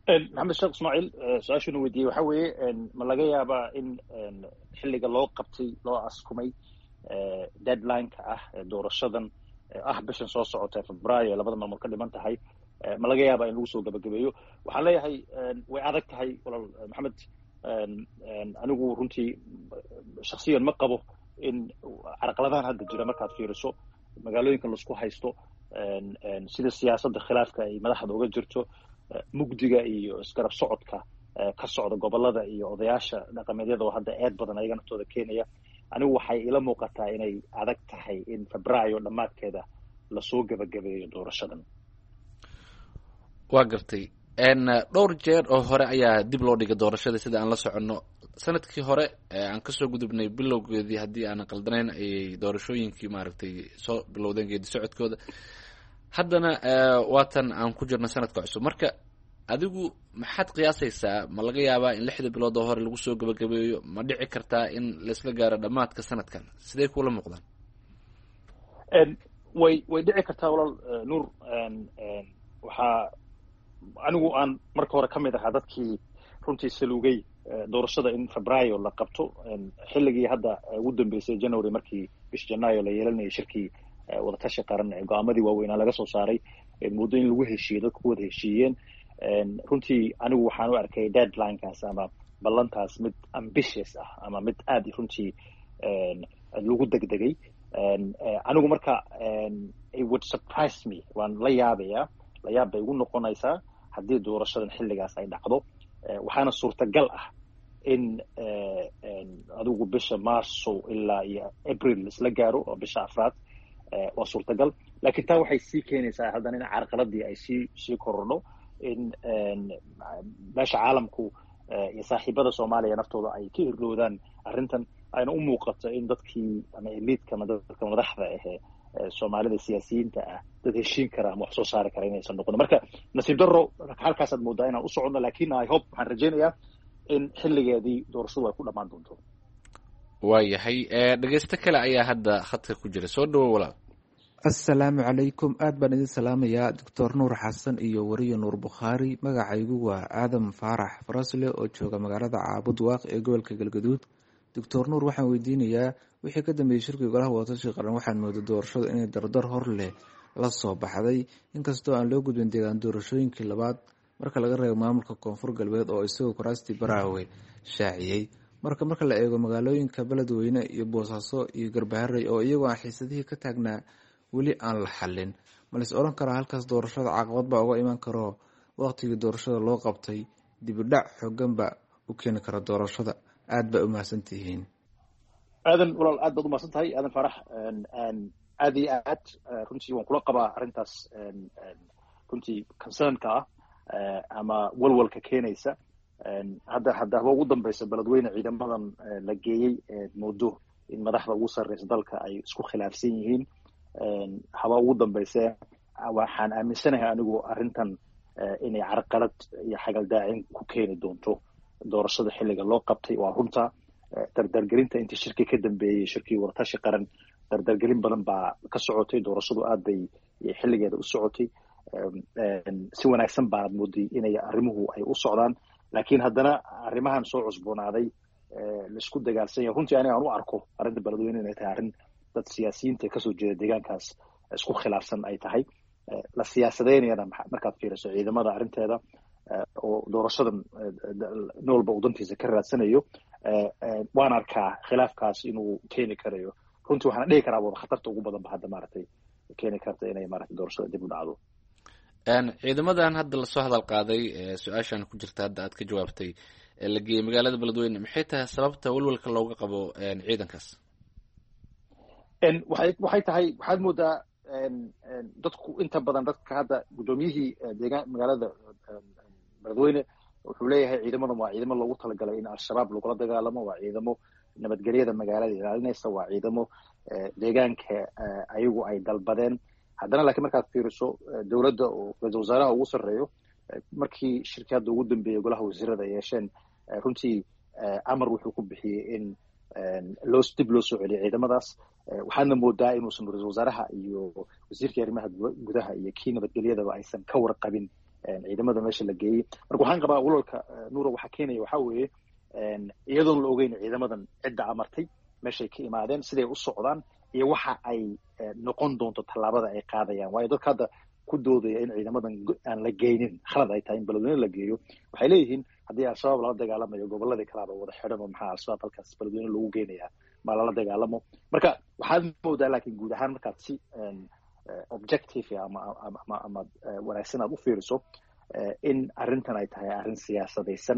maxamed sheekh ismaaciil su-aashuna weydiiyey waxa weeye ma laga yaabaa in xilliga loo qabtay loo askumay deadline-ka ah doorashadan ah bishan soo socota febraayo labada maalmood ka dhiman tahay ma laga yaabaa in lagu soo gabagabeeyo waxaan leeyahay way adag tahay walaal maxamed anigu runtii shaksiyan ma qabo in carqaladahan hadda jira markaad fiiriso magaalooyinka laisku haysto sida siyaasadda khilaafka ay madaxda uga jirto mugdiga iyo isgarab socodka ka socda gobolada iyo odayaasha dhaqameedyada oo hadda eed badan ayaga naftooda keenaya anigu waxay ila muuqataa inay adag tahay in febraayo dhammaadkeeda lasoo gabagabeeyo doorashadan. waa gartay dhowr jeer oo hore ayaa dib loo dhigay doorashada sida aan la soconno sanadkii hore aan kasoo gudubnay bilowgeedii haddii aanan qaldanayn ayay doorashooyinkii maaragtay soo bilowdeen geedi socodkooda haddana waatan aan ku jirno sanadka cusub marka adigu maxaad qiyaasaysaa ma laga yaabaa in lixda bilood oo hore lagu soo gabagabeeyo ma dhici kartaa in laisla gaaro dhammaadka sanadkan sidee kula muuqdaan? way way dhici kartaa walaal nuur waxaa anigu aan marka hore ka mid ahaa dadkii runtii saluugay doorashada in febraayo la qabto xilligii hadda ugu dambeysay january markii bish janaayo la yeelanayay shirkii wadatashi qaran ee go-aamadii waaweynaa laga soo saaray muddo in lagu heshiiyey dadku ku wada heshiiyeen runtii anigu waxaan u arkay deadline-kaas ama ballantaas mid ambitious ah ama mid aad runtii lagu degdegay anigu marka it would surprise me waan la yaabayaa la yaab bay igu noqonaysaa haddii doorashadan xilligaas ay dhacdo waxaana suurtagal ah in adigu bisha marso ilaa iyo april isla gaaro oo bisha afraad waa suurtagal lakiin taa waxay sii keenaysaa haddana in carqaladii ay sii sii kororno in meesha caalamku iyo saaxiibada soomaaliya naftooda ay ka irloodaan arrintan ayna u muuqato in dadkii ama eliidka ama dadka madaxda ahee soomaalida siyaasiyiinta ah dad heshiin kara ama wax soo saari kara inaysan noqon marka nasiib darro halkaasaad moodaa inaan u soconno lakin i hope waxaan rajaynayaa in xilligeedii doorashadu ay ku dhammaan doonto. waayahay dhegeysto kale ayaa hadda khadka ku jira soo dhawo walaal. assalaamu calaykum aad baan idin salaamayaa doctor nuur xasan iyo wariye nuur bukhaari magacaygu waa aadam faarax farasle oo jooga magaalada caabud waaq ee gobolka galgaduud. doctor nuur waxaan weydiinayaa wixii ka dambeeyey shirkii golaha wadatashi qaran waxaan mooday doorashadu inay dardar hor leh la soo baxday inkastoo aan loo gudbin deegaan doorashooyinkii labaad marka laga reebo maamulka koonfur galbeed oo isagoo kuraastii baraawe shaaciyey marka marka la eego magaalooyinka beledweyne iyo boosaaso iyo garbaharey oo iyagoo aan xiisadihii ka taagnaa weli aan la xallin malais odhan karaa halkaas doorashada caqabad baa uga iman karo waqtigii doorashada loo qabtay dibidhac xoogan baa u keeni kara doorashada. aad baa umahadsan tihiin. aadan walaal aad baad umahadsan tahay aadan farax aad iyo aad runtii waan kula qabaa arrintaas runtii concernka ah ama walwalka keenaysa hadda hadda haba ugu dambeysa beledweyne ciidamadan la geeyey moodo in madaxda ugu sarreysa dalka ay isku khilaafsan yihiin haba ugu dambeyse waxaan aaminsanahay anigu arrintan inay carqalad iyo xagaldaacin ku keeni doonto doorashada xilliga loo qabtay. waa runta dardargelinta intii shirkii ka dambeeyey shirkii wadatashi qaran dardargelin badan baa ka socotay doorashadu aad bay xilligeeda u socotay si wanaagsan baad mooday inay arrimuhu ay u socdaan laakiin haddana arrimahan soo cusboonaaday laisku dagaalsan yahay runtii aniga aan u arko arrinta beledweyne inay tahay arrin dad siyaasiyiinta kasoo jeeda deegaankaas isku khilaafsan ay tahay la siyaasadeynayana markaad fiiriso ciidamada arrinteeda oo doorashadan nin walba uu dantiisa ka raadsanayo waan arkaa khilaafkaas inuu keeni karayo runtii waxaana dhihi karaa wada khatarta ugu badan ba hadda maaragtay keeni karta inay maaragtay doorashada dib u dhacdo. ciidamadan hadda lasoo hadal qaaday su-aashan ku jirta hadda aad ka jawaabtay la geeyey magaalada beledweyne maxay tahay sababta walwalka looga qabo ciidankaas? waxay waxay tahay waxaad moodaa dadku inta badan dadka hadda guddoomiyihii deegaan magaalada beledweyne wuxuu leeyahay ciidamadan waa ciidamo loogu talagalay in al-shabaab lagula dagaalamo waa ciidamo nabadgelyada magaalada ilaalinaysa waa ciidamo deegaanka ayagu ay dalbadeen haddana laakiin markaad fiiriso dowladda oo ra-iisul wasaaraha ugu sarreeyo markii shirkii hadda ugu dambeeyey golaha wasiirada ay yeesheen runtii amar wuxuu ku bixiyey in loo dib loo soo celiyo ciidamadaas waxaadna moodaa inuusan ra-iisul wasaaraha iyo wasiirkii arrimaha gudaha iyo kii nabadgelyadaba aysan ka warqabin ciidamada meesha la geeyey. marka waxaan qabaa walaalka nuura waxaa keenaya waxaa weeye iyadoon la ogeyn ciidamadan cidda amartay meeshay ka imaadeen siday u socdaan iyo waxa ay noqon doonto tallaabada ay qaadayaan. waayo dadka hadda ku doodaya in ciidamadan aan la geynin khalad ay tahay in beledweyne la geeyo waxay leeyihiin haddii al-shabaab lala dagaalamayo goboladii kalaaba wada xidhan oo maxaa al-shabaab halkaas beledweyne lagu geynayaa ma lala dagaalamo. marka waxaad moodaa laakiin guud ahaan markaad si objective ama ama ama wanaagsan aad u fiiriso in arrintan ay tahay arrin siyaasadaysan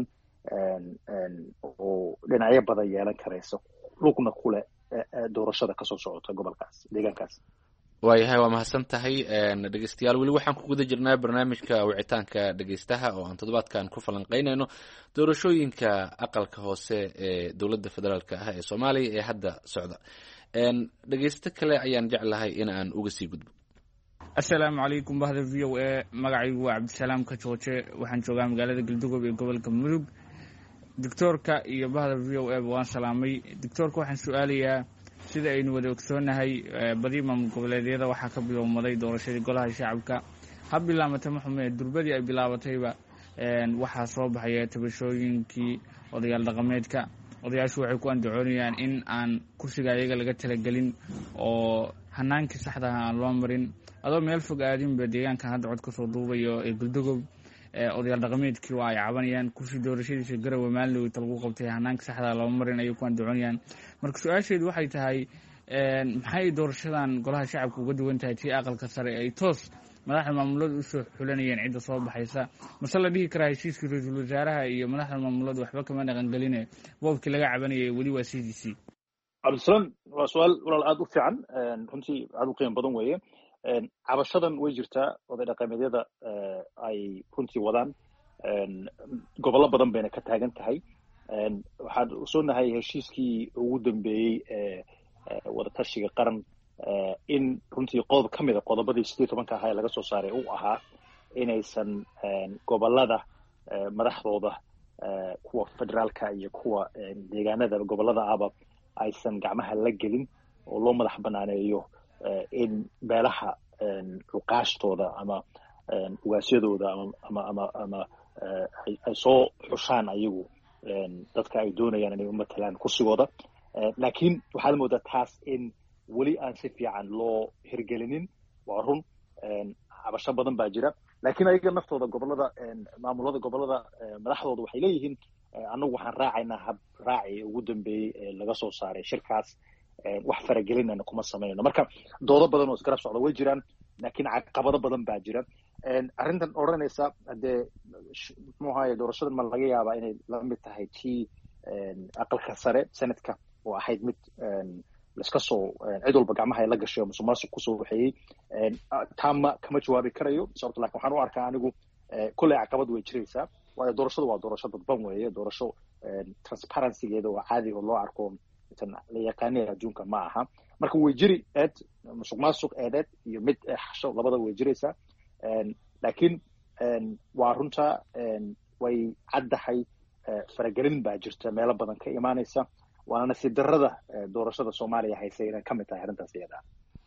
oo dhinacyo badan yeelan karayso lugna kule doorashada kasoo socota gobolkaas deegaankaas. waayahay waa mahadsan tahay dhegeystayaal weli waxaan ku guda jirnaa barnaamijka wicitaanka dhegeystaha oo aan toddobaadkan ku falanqeynayno doorashooyinka aqalka hoose ee dowladda federaalka ah ee soomaaliya ee hadda socda. dhegeysto kale ayaan jeclahay in aan uga sii gudbo. assalaamu calaykum bahda v o a magacaygu waa cabdisalaam kajooje waxaan joogaa magaalada galdugob ee gobolka mudug. doctoorka iyo bahda v o a waan salaamay. doctoorka waxaan su-aalayaa sida aynu wada ogsoonahay badi maamul goboleedyada waxaa ka bilowmaday doorashadii golaha shacabka ha bilaamata maxume durbadii ay bilaabatayba waxaa soo baxaya tabashooyinkii odayaal dhaqameedka. odayaashu waxay ku andacoonayaan in aan kursiga ayaga laga talagelin oo hanaankii saxdaha aan loo marin. adoo meel fog aadinba deegaankan hadda cod kasoo duubayo ee galdugob odayaal dhaqameedkii waa ay cabanayaan kursi doorashadiisa garowe maalin lagu qabtay hanaanka saxdaa loo marin ayay ku andacoonayaan. marka su-aasheedu waxay tahay maxay doorashadan golaha shacabka uga duwan tahay tii aqalka sare ay toos madaxda maamulada usoo xulanayeen cidda soo baxaysa mase la dhihi karaa heshiiskii ra-iisul wasaaraha iyo madaxda maamulada waxba kama dhaqangeline boobkii laga cabanayay weli waa c d c. cabdisalaam waa su-aal walaal aada u fiican runtii aada u qiimo badan weeye. cabashadan way jirtaa oday dhaqameedyada ay runtii wadaan gobollo badan bayna ka taagan tahay. waxaan usoonahay heshiiskii ugu dambeeyey ee wadatashiga qaran in runtii qodob ka mid a qodobadii sideed tobanka ahaa ee laga soo saaray uu ahaa inaysan gobolada madaxdooda kuwa federaalka iyo kuwa deegaanada gobolada ahba aysan gacmaha la gelin oo loo madax banaaneeyo in beelaha cuqaashtooda ama ugaasyadooda ama ama ama ay soo xushaan ayagu dadka ay doonayaan inay umatalaan kursigooda. laakiin waxaad moodaa taas in weli aan si fiican loo hirgelinin. waa run cabasho badan baa jira laakiin ayaga naftooda gobolada maamulada gobolada madaxdooda waxay leeyihiin annagu waxaan raacaynaa hab raaci ugu dambeeyey ee laga soo saaray shirkaas wax faragelinana kuma samaynayno. marka doodo badan oo isgarab socda way jiraan laakiin caqabado badan baa jira. arrintan odhanaysa haddee muxuu ahaye doorashadan ma laga yaabaa inay la mid tahay tii aqalka sare sanadka oo ahayd mid laiska soo cid walba gacmaha ay la gashay oo musuq maasuq kusoo waxeeyey. taama kama jawaabi karayo sababto lakin waxaan u arkaa anigu kolley caqabad way jiraysaa waayo doorashadu waa doorasho dadban weeye doorasho transparencygeeda oo caadi oo loo arko la yaqaanaya adduunka ma aha. marka way jiri eed musuq maasuq eedeed iyo mid xasho labada way jiraysaa. laakiin waa runta way caddahay faragelin baa jirta meelo badan ka imaanaysa waana nasiib darrada doorashada soomaaliya haysay inay ka mid tahay arrintaas iyada.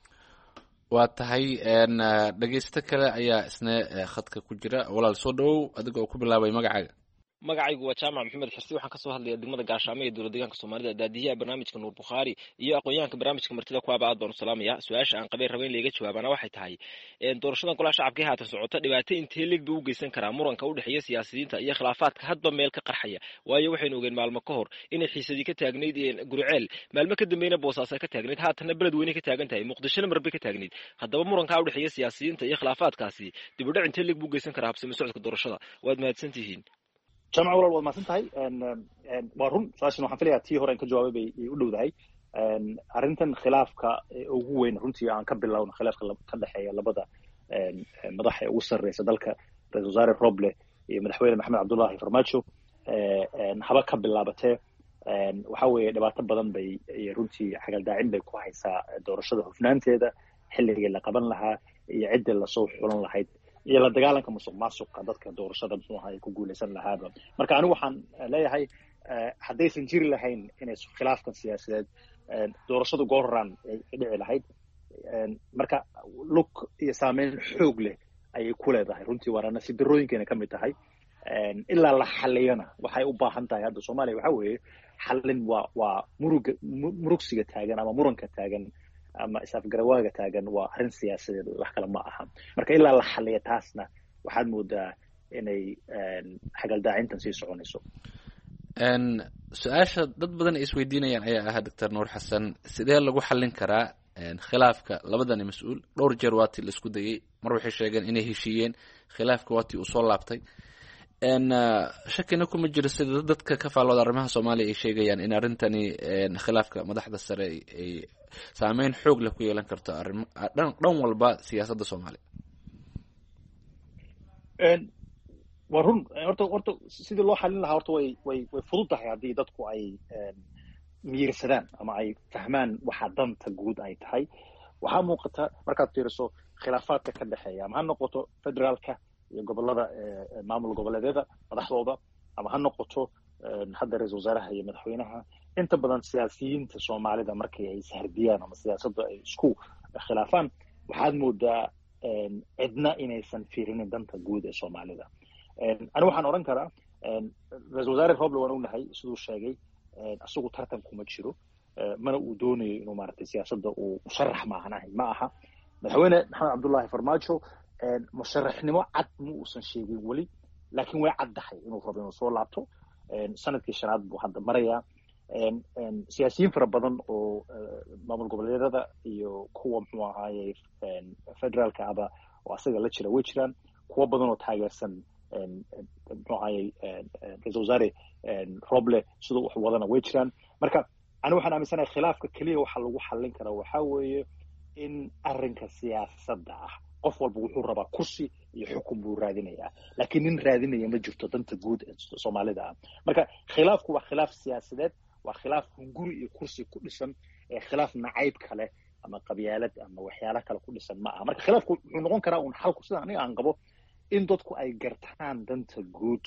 waa tahay dhegeysto kale ayaa isna khadka ku jira. walaal soo dhawow adiga oo ku bilaabay magacaaga. magacaygu waa jaamac maxamed xirsi waxaan kasoo hadlaya degmada gaashaamo ee dowlad deegaanka soomaalida daadiyaha barnaamijka nuur bukhaari iyo aqoon-yahanka barnaamijka martida kuwaaba aad baan u salaamaya. su-aasha aan qabeen raba in layga jawaabaana waxay tahay doorashadan golaha shacabka ee haatan socota dhibaato intee leeg buu u geysan karaa muranka u dhexeeya siyaasiyiinta iyo khilaafaadka hadba meel ka qarxaya. waayo waxaynu ogeen maalmo ka hor inay xiisadii ka taagnayd guriceel maalmo ka dambeyna boosaasa ka taagnayd haatanna beledweyne ka taagan tahay muqdishona marbe ka taagnayd. haddaba murankaa u dhexeeya siyaasiyiinta iyo khilaafaadkaasi dib u dhac intee leeg buu geysan karaa habsami socodka doorashada. waad mahadsan tihiin. jaamac walaal waad mahadsan tahay. waa run su-aashan waxaan filayaa tii hore in ka jawaabay bay u dhowdahay. arrintan khilaafka ugu weyn runtii aan ka bilowno khilaafka ka dhexeeya labada madax ee ugu sarreysa dalka ra-isul wasaare roble iyo madaxweyne maxamed cabdullahi farmaajo haba ka bilaabatee waxa weeye dhibaato badan bay runtii xagaldaacin bay ku haysaa doorashada hufnaanteeda xilligii la qaban lahaa iyo ciddii lasoo xulan lahayd iyo la dagaalanka musuq maasuqa dadka doorashada muxuu ahay ku guuleysan lahaaba. marka anigu waxaan leeyahay haddaysan jiri lahayn inay khilaafkan siyaasadeed doorashadu goorran ay dhici lahayd. marka lug iyo saameyn xoog leh ayay ku leedahay runtii waana nasiib darooyinkeena ka mid tahay ilaa la xaliyana waxay u baahan tahay hadda soomaaliya waxa weeye xalin waa waa muruga murugsiga taagan ama muranka taagan ama isafgarawaaga taagan waa arrin siyaasadeed wax kale ma aha marka ilaa la xaliya taasna waxaad moodaa inay xagaldaacintan sii soconayso su-aasha dad badan ay isweydiinayaan ayaa ahaa doctor nuur xasan sidee lagu xallin karaa khilaafka labadani mas-uul dhowr jeer waatii la isku dayay mar waxay sheegeen inay heshiiyeen khilaafka waatii uu soo laabtay shakina kuma jiro sida dadka ka faallooda arrimaha soomaaliya ay sheegayaan in arrintani khilaafka madaxda sare ay saameyn xoog leh ku yeelan karto arrim dhan dhan walba siyaasadda soomaaliya waa run horta horta sidii loo xalin lahaa horta way way way fudud tahay haddii dadku ay miyirsadaan ama ay fahmaan waxa danta guud ay tahay waxaa muuqata markaad fiiriso khilaafaadka ka dhexeeya ama ha noqoto federaalka iyo gobolada maamul goboleedyada madaxdooda ama ha noqoto hadda ra-iisul wasaaraha iyo madaxweynaha inta badan siyaasiyiinta soomaalida markii ay ishardiyaan ama siyaasadda ay isku khilaafaan waxaad moodaa cidna inaysan fiirinin danta guud ee soomaalida ani waxaan odhan karaa ra-isul wasaare roble waan ognahay siduu sheegay isagu tartan kuma jiro mana uu doonayo inuu maaragtay siyaasadda uu musharax maahan ahay ma aha madaxweyne maxamed cabdullaahi farmaajo musharaxnimo cad ma uusan sheegin weli laakiin way caddahay inuu rabo inuu soo laabto sanadkii shanaad buu hadda marayaa siyaasiyiin fara badan oo maamul goboleedyada iyo kuwa muxuu ahaaye federaalka aba oo asaga la jira way jiraan kuwo badan oo taageersan muxuu ahaaye ra-isul wasaare roble siduu wax wadana way jiraan marka ani waxaan aaminsanahay khilaafka keliya waxa lagu xallin karaa waxaa weeye in arrinka siyaasadda ah qof walba wuxuu rabaa kursi iyo xukun buu raadinayaa laakiin nin raadinaya ma jirto danta guud ee soomaalida ah marka khilaafku waa khilaaf siyaasadeed waa khilaaf hunguri iyo kursi ku dhisan ee khilaaf nacayb kale ama qabyaalad ama waxyaala kale ku dhisan ma aha marka khilaafku wuxuu noqon karaa un xalku sida aniga aan qabo in dadku ay gartaan danta guud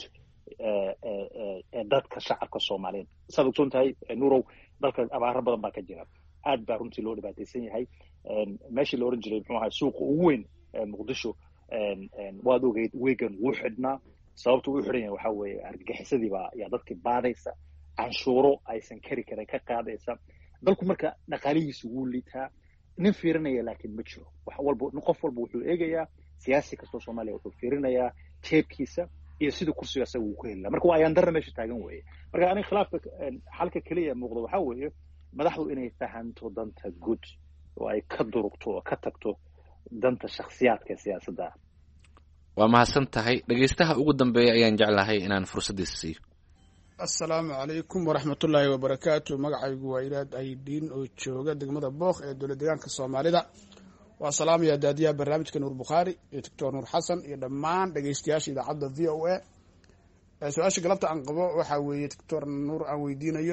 ee dadka shacabka soomaaliyeed saad ogsoon tahay nuurow dalka abaaro badan baa ka jira aad baa runtii loo dhibaataysan yahay meeshii la oran jiray muxuu ahay suuqa ugu weyn muqdisho waad ogeyd weegan wuu xidhnaa sababta uu xidhan yahay waxaa weeye argagixisadii baa yaa dadkii baadaysa canshuuro aysan kari karin ka qaadaysa dalku marka dhaqaalihiisu wuu liitaa nin fiirinaya laakiin ma jiro wax walba qof walba wuxuu eegayaa siyaasi kastoo soomaaliya wuxuu fiirinayaa jeebkiisa iyo sida kursiga asaga uu ku heli lahaa marka waa ayaan darra meesha taagan weeye marka aniga khilaafka xalka keliya muuqda waxaa weeye madaxdu inay fahanto danta guud oo ay ka durugto oo ka tagto danta shakhsiyaadka siyaasadda waa mahadsan tahay dhegeystaha ugu dambeeya ayaan jeclahay inaan fursaddiisa siiyo assalaamu calaykum waraxmatullaahi wabarakaatu magacaygu waa ilaad aydiin oo jooga degmada book ee dowlad deegaanka soomaalida waa salaamaya daadiyaha barnaamijka nuur bukhaari iyo doctor nuur xasan iyo dhammaan dhegeystayaasha idaacadda v o a su-aasha galabta aan qabo waxaa weeye doctor nuur aan weydiinayo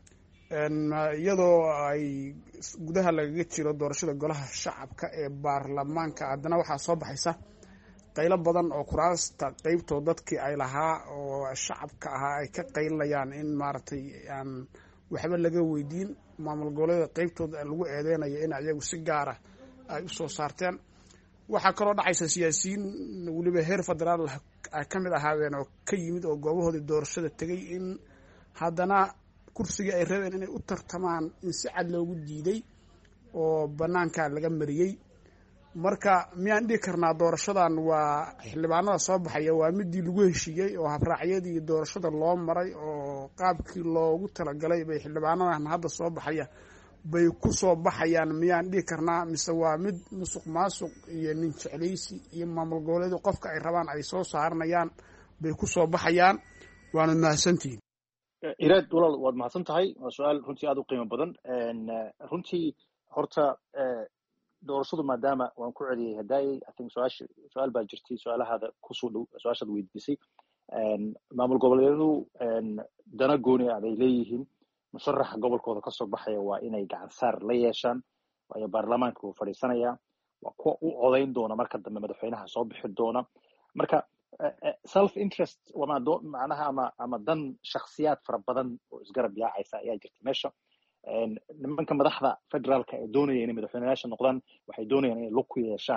iyadoo ay gudaha lagaga jiro doorashada golaha shacabka ee baarlamaanka haddana waxaa soo baxaysa qaylo badan oo kuraasta qeybtoo dadkii ay lahaa oo shacabka ahaa ay ka qaylinayaan in maaragtay aan waxba laga weydiin maamul goboleeda qeybtooda lagu eedeynayo in ayagu si gaara ay usoo saarteen waxaa kaloo dhacaysa siyaasiyiin weliba heer federaal ay ka mid ahaadeen oo ka yimid oo goobahoodii doorashada tegay in haddana kursigii ay rabeen inay u tartamaan in si cad loogu diiday oo banaanka laga mariyey marka miyaan dhihi karnaa doorashadan waa xildhibaanada soo baxaya waa midii lagu heshiiyey oo habraacyadii doorashada loo maray oo qaabkii loogu talagalay bay xildhibaanadan hadda soo baxaya bay ku soo baxayaan miyaan dhihi karnaa mise waa mid musuq maasuq iyo nin jeclaysi iyo maamul goboleedu qofka ay rabaan ay soo saaranayaan bay ku soo baxayaan waana mahadsantihiin iraad walaal waad mahadsan tahay waa su-aal runtii aada u qiimo badan runtii horta doorashadu maadaama waan ku celiyey hadaayey i think su-aasha su-aal baa jirtay su-aalahaada kusoo dhow su-aashaad weydiisay maamul goboleedyadu dana gooni ah bay leeyihiin musharaxa gobolkooda kasoo baxaya waa inay gacan saar la yeeshaan waayo baarlamaanka uu fadhiisanayaa waa kuwa u codayn doona marka dambe madaxweynaha soo bixi doona marka self interest macnaha ama ama dan shakhsiyaad fara badan oo isgarab yaacaysa ayaa jirta meesha nimanka madaxda federaalka ee doonaya inay madaxweyneyaasha noqdaan waxay doonayaan inay lug ku yeeshaan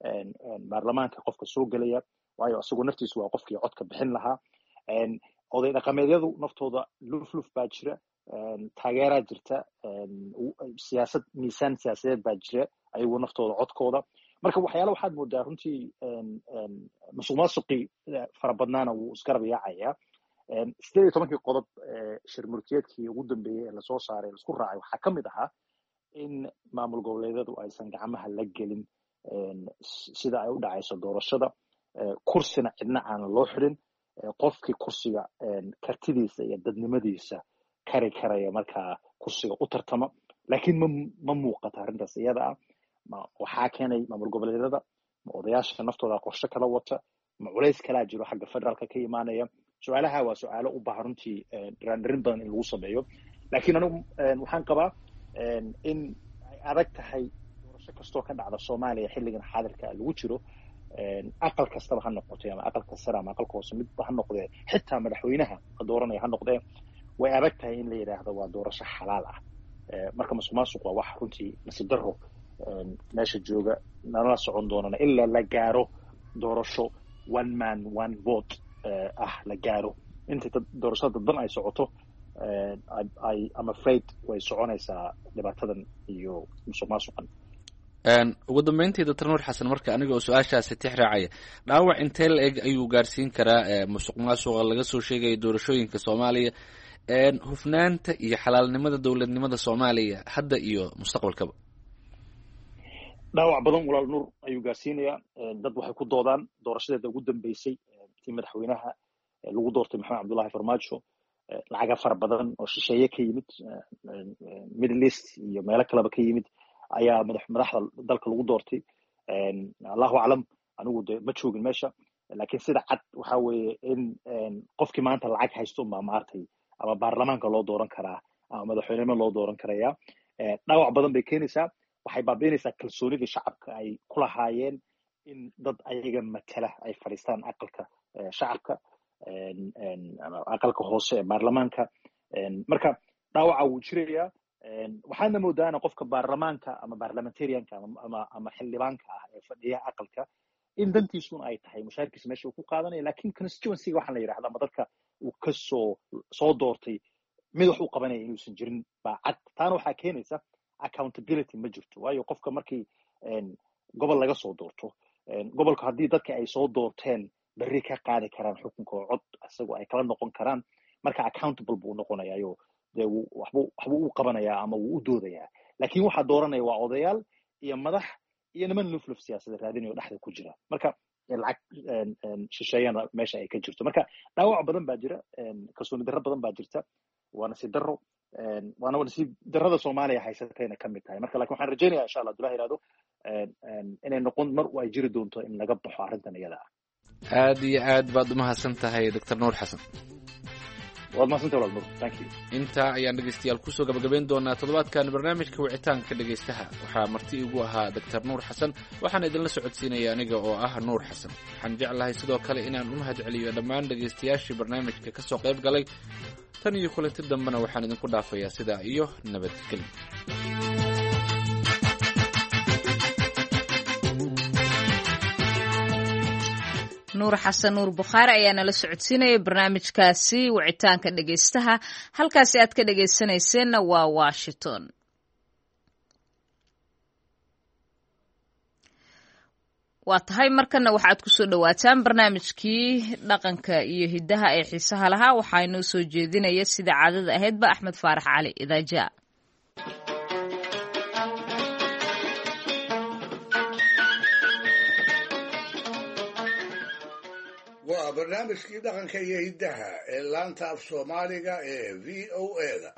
baarlamaanka qofka soo gelaya, waayo isagoo naftiisu waa qofkii codka bixin lahaa. oday dhaqameedyadu naftooda lufluf baa jira, taageeraa jirta, siyaasad miisaan siyaasadeed baa jira ayagu naftooda codkooda. marka waxyaala waxaad moodaa runtii musuq maasuqii fara badnaana wuu isgarab yaacayaa. sideed iyo tobankii qodob shir murtiyeedkii ugu dambeeyey ee lasoo saaray laisku raacay waxaa ka mid ahaa in maamul goboleedyadu aysan gacmaha la gelin sida ay u dhacayso doorashada, kursina cidna aanan loo xidhin, qofkii kursiga kartidiisa iyo dadnimadiisa kari karaya markaa kursiga u tartama. laakiin ma ma muuqata arrintaas iyada ah. waxaa keenay maamul goboleedyada, ma odayaasha naftooda qorshe kala wata, ma culays kalaa jiro xagga federaalka ka imaanaya? su-aalaha waa su-aalo u baahan runtii dhiraandhirin badan in lagu sameeyo. laakiin anigu waxaan qabaa in ay adag tahay doorasho kastoo ka dhacda soomaaliya xilligan xaadirka lagu jiro, aqal kastaba ha noqotay ama aqalka sare ama aqalka hoose midba ha noqdee, xitaa madaxweynaha la dooranaya ha noqdee, way adag tahay in la yidhaahdo waa doorasho xalaal ah. marka musuq maasuq waa wax runtii nasiib darro meesha jooga, nalala socon doonana ilaa la gaaro doorasho one man one vote ah la gaaro. inta doorashada dadban ay socoto, ay am afraid way soconaysaa dhibaatadan iyo musuq maasuqan. ugu dambeyntii doctor nuur xasan, marka aniga oo su-aashaasi tix raacaya, dhaawac intee la eg ayuu gaarsiin karaa musuq maasuqa laga soo sheegaya doorashooyinka soomaaliya, hufnaanta iyo xalaalnimada dowladnimada soomaaliya hadda iyo mustaqbalkaba? dhaawac badan walaal nuur ayuu gaarsiinayaa. dad waxay ku doodaan doorashadeeda ugu dambeysay tii madaxweynaha lagu doortay maxamed cabdullahi farmaajo, lacaga fara badan oo shisheeye ka yimid, middle east iyo meelo kaleba ka yimid ayaa madax madaxda dalka lagu doortay. allahu aclam, anigu de ma joogin meesha, laakiin sida cad waxa weeye in qofkii maanta lacag haysto ma maartay ama baarlamaanka loo dooran karaa ama madaxweynenimo loo dooran karaya. dhaawac badan bay keenaysaa. waxay baabiinaysaa kalsoonidii shacabka ay ku lahaayeen in dad ayaga matala ay fadhiistaan aqalka shacabka, aqalka hoose ee baarlamaanka. marka dhaawaca wuu jirayaa. waxaadna moodaana qofka baarlamaanka ama parliamentarianka ama ama xildhibaanka ah ee fadhiya aqalka in dantiisuna ay tahay mushaarkiisa meesha uu ku qaadanaya, laakiin constituencyga waxaa la yidhahda ama dadka uu kasoo soo doortay mid wax u qabanaya inuusan jirin baa cad. taana waxaa keenaysa accountability ma jirto, waayo qofka markii gobol laga soo doorto, gobolka haddii dadka ay soo doorteen berri ka qaadi karaan xukunka oo cod isagoo ay kala noqon karaan, marka accountable buu noqonayayo dee waxbuu waxbuu u qabanayaa ama wuu u doodayaa. laakiin waxaa dooranaya waa odayaal iyo madax iyo niman lufluf siyaasada raadinayo dhexda ku jira. marka lacag shisheeyana meesha ay ka jirto. marka dhaawac badan baa jira, kalsooni darro badan baa jirta, waa nasiib darro, waana nasiib darrada soomaaliya haysatayna ka mid tahay. marka lakin waxaan rajaynaya insha allah abdullahi ihahdo inay noqon mar ay jiri doonto in laga baxo arrintan iyada ah. aad iyo aad baad umahadsan tahay doctor nuur xasan. waad mahadsantahay walaal nuur, thank you. intaa ayaan dhegeystayaal kusoo gabagabayn doonaa toddobaadkan barnaamijka wicitaanka dhegeystaha. waxaa marti igu ahaa doctor nuur xasan, waxaan idinla socodsiinaya aniga oo ah nuur xasan. waxaan jeclahay sidoo kale inaan u mahad celiyo dhammaan dhegeystayaashii barnaamijka kasoo qayb galay. tan iyo kulanti dambena waxaan idinku dhaafayaa sidaa iyo nabadgelyo. nuur xasan nuur bukhaari ayaa nala socodsiinaya barnaamijkaasi wicitaanka dhegeystaha. halkaasi aad ka dhegeysanayseena waa washington. waa tahay markana waxaad kusoo dhawaataan barnaamijkii dhaqanka iyo hiddaha ee xiisaha lahaa. waxaa inoo soo jeedinaya sida caadada ahaydba axmed faarax cali idaaja. waa barnaamijkii dhaqanka iyo hiddaha ee laanta af soomaaliga ee v o eda.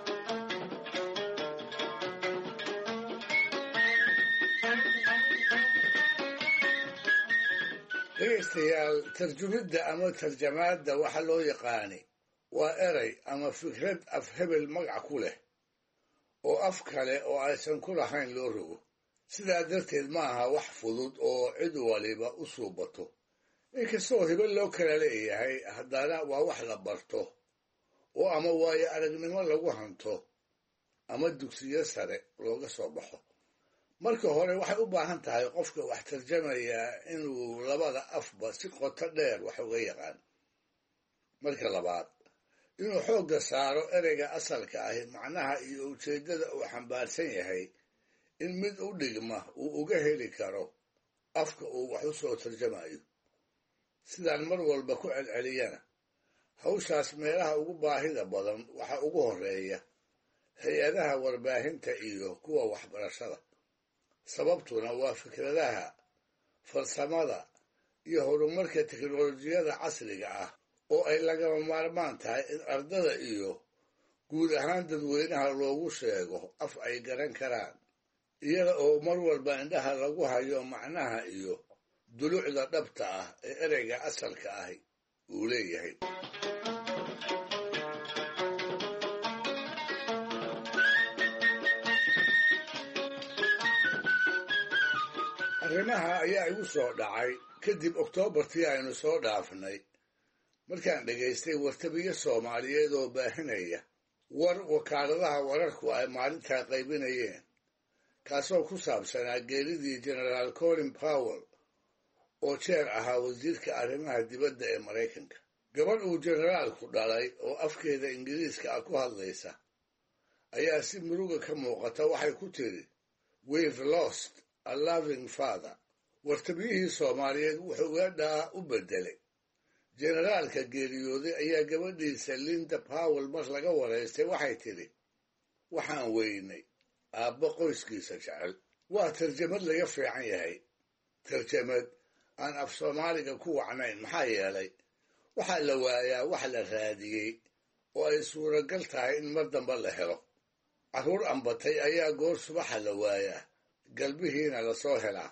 dhegaystayaal, tarjumidda ama tarjamaadda waxa loo yaqaani waa erey ama fikrad af hebel magac ku leh oo af kale oo aysan ku lahayn loo rogo. sidaa darteed ma aha wax fudud oo cid waliba u suubato. inkastoo hebel loo kala leeyahay, haddana waa wax la barto oo ama waayo aragnimo lagu hanto ama dugsiyo sare looga soo baxo. marka hore waxay u baahan tahay qofka wax tarjamayaa inuu labada afba si qoto dheer wax uga yaqaan. marka labaad inuu xoogga saaro ereyga asalka ahi macnaha iyo ujeeddada uu xambaarsan yahay in mid u dhigma uu uga heli karo afka uu wax u soo tarjamayo. sidaan mar walba ku celceliyana hawshaas meelaha ugu baahida badan waxa ugu horreeya hay-adaha warbaahinta iyo kuwa waxbarashada. sababtuna waa fikradaha farsamada iyo horumarka teknolojiyada casriga ah oo ay lagama maarmaan tahay in ardada iyo guud ahaan dadweynaha loogu sheego af ay garan karaan, iyada oo mar walba indhaha lagu hayo macnaha iyo dulucda dhabta ah ee ereyga asalka ahi uu leeyahay. arrimaha ayaa igu soo dhacay kadib oktoobartii aynu soo dhaafnay markaan dhegaystay wartabiyo soomaaliyeed oo baahinaya war wakaaladaha wararku ay maalintaa qaybinayeen, kaasoo ku saabsanaa geeridii genaraal colin powell oo jeer ahaa wasiirka arrimaha dibadda ee maraykanka. gabadh uu generaalku dhalay oo afkeeda ingiriiska ah ku hadlaysa ayaa si muruga ka muuqata waxay ku tiri we've lost a loving father. wartabiyihii soomaaliyeed wuxuu weedhaa u beddelay generaalka geeriyooday ayaa gabadhiisa linda powell mar laga waraystay waxay tidhi waxaan weynay aabbo qoyskiisa jecel. waa tarjamad laga fiican yahay, tarjamad aan af soomaaliga ku wacnayn, maxaa yeelay waxaa la waayaa wax la raadiyey oo ay suuragal tahay in mar damba la helo. carruur ambatay ayaa goor subaxa la waayaa, galbihiina lasoo helaa.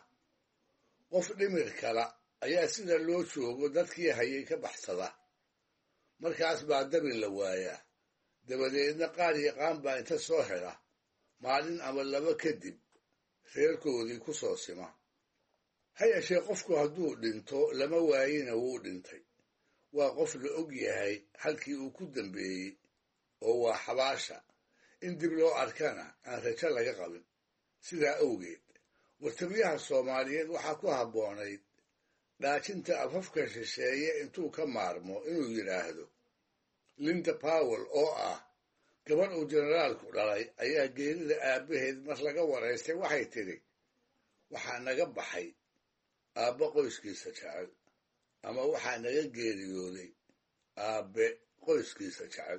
qof dhimir kala ayaa sida loo joogo dadkii hayay ka baxsada, markaas baa dabin la waayaa, dabadeedna qaar yaqaan baa inta soo hela maalin ama laba kadib reerkoodii ku soo sima. ha yeeshee qofku hadduu dhinto lama waayina wuu dhintay, waa qof la og yahay halkii uu ku dambeeyey, oo waa xabaasha in dib loo arkana aan rajo laga qabin. sidaa awgeed wartabiyaha soomaaliyeed waxaa ku habboonayd dhaajinta afafka shisheeye intuu ka maarmo inuu yidhaahdo linda powell oo ah gabadh uu generaalku dhalay ayaa geerida aabbaheed mar laga waraystay waxay tidhi waxaa naga baxay aabbe qoyskiisa jecel, ama waxaa naga geeriyooday aabbe qoyskiisa jecel.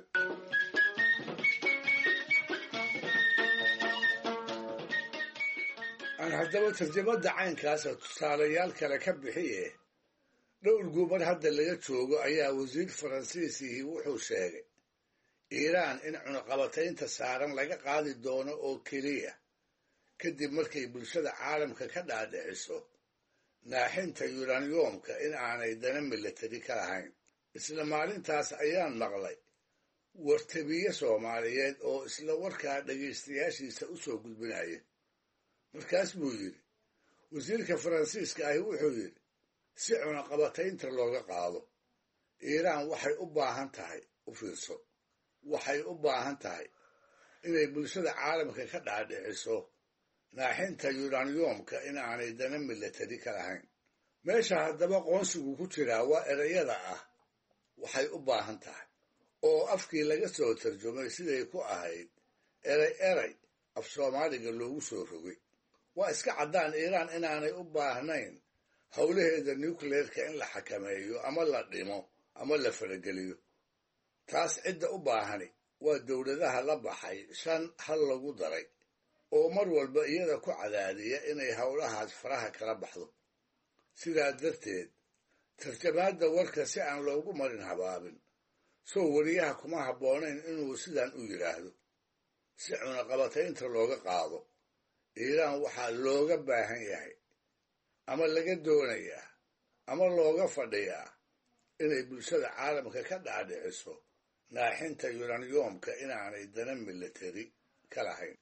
aan haddaba tarjamada caynkaasa tusaalayaal kale ka bixiye dhowr gumar hadda laga joogo ayaa wasiir faransiisihii wuxuu sheegay iiraan in cunaqabataynta saaran laga qaadi doono oo keliya kadib markay bulshada caalamka ka dhaadhiciso naaxinta yuraniyomka in aanay dana milatari ka lahayn. isla maalintaas ayaan maqlay wartabiye soomaaliyeed oo isla warkaa dhegaystayaashiisa u soo gudbinaya. markaas buu yidhi wasiirka faransiiska ahi wuxuu yidhi si cunaqabataynta looga qaado iiraan waxay u baahan tahay u fiirso waxay u baahan tahay inay bulshada caalamka ka dhaadhiciso naaxinta yuraniyomka in aanay dana milatari ka lahayn. meesha haddaba qoonsigu ku jiraa waa erayada ah waxay u baahan tahay oo afkii laga soo tarjumay siday ku ahayd eray eray af soomaaliga loogu soo rogay. waa iska caddaan iiraan inaanay u baahnayn howlaheeda nucleerka in la xakameeyo ama la dhimo ama la farageliyo. taas cidda u baahani waa dowladaha la baxay shan hal lagu daray oo mar walba iyada ku cadaadiya inay howlahaas faraha kala baxdo. sidaa darteed tarjamaadda warka si aan loogu marin habaabin soo wariyaha kuma habboonayn inuu sidan u yidhaahdo si cunaqabataynta looga qaado iiraan waxaa looga baahan yahay ama laga doonayaa ama looga fadhiyaa inay bulshada caalamka ka dhaadhiciso naaxinta yuraniyomka inaanay dana milatari ka lahayn.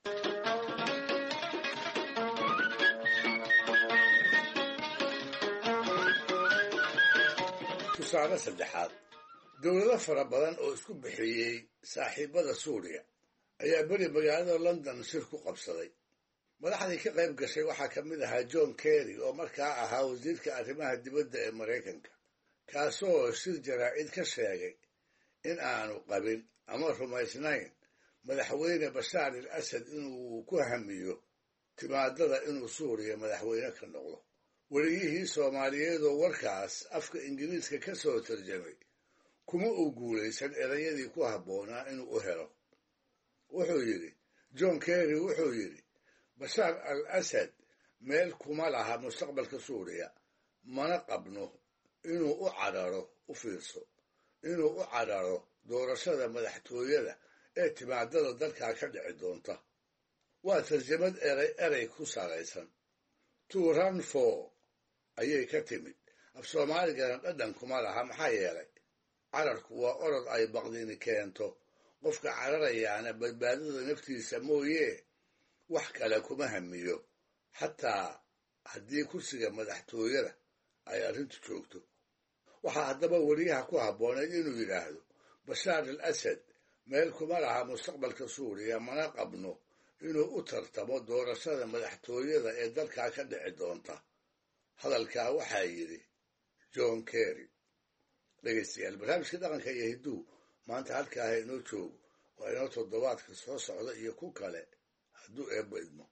tusaale saddexaad, dowlado fara badan oo isku bixiyey saaxiibada suuriya ayaa beri magaalada london shir ku qabsaday. madaxdii ka qayb gashay waxaa ka mid ahaa john kerry oo markaa ahaa wasiirka arrimaha dibadda ee maraykanka kaasoo shir jaraa'id ka sheegay in aanu qabin ama rumaysnayn madaxweyne bashaar al asad inuu ku hamiyo timaadada inuu suuriya madaxweyne ka noqdo weliyihii soomaaliyeed oo warkaas afka ingiriiska ka soo tarjamay kuma uu guulaysan erayadii ku habboonaa inuu u helo wuxuu yidhi john kerry wuxuu yidhi bashaar al asad meel kuma laha mustaqbalka suuriya mana qabno inuu u cararo u fiirso inuu u cararo doorashada madaxtooyada ee timaadada dalkaa ka dhici doonta waa tarjamad eray eray ku salaysan to run for ayay ka timid af soomaaligana dhadhan kuma laha maxaa yeelay cararku waa orod ay baqdini keento qofka cararayaana badbaadada naftiisa mooye wax kale kuma hamiyo xataa haddii kursiga madaxtooyada ay arrintu joogto waxaa haddaba weliyaha ku habboonayd inuu yidhaahdo bashaar al asad meel kuma laha mustaqbalka suuriya mana qabno inuu u tartamo doorashada madaxtooyada ee dalkaa ka dhici doonta hadalkaa waxaa yidhi john kerry dhegaystayaal barnaamijka dhaqanka iyo hidduu maanta halkaaha inoo joogo waa inoo toddobaadka soo socda iyo ku kale hadduu eebbo idmo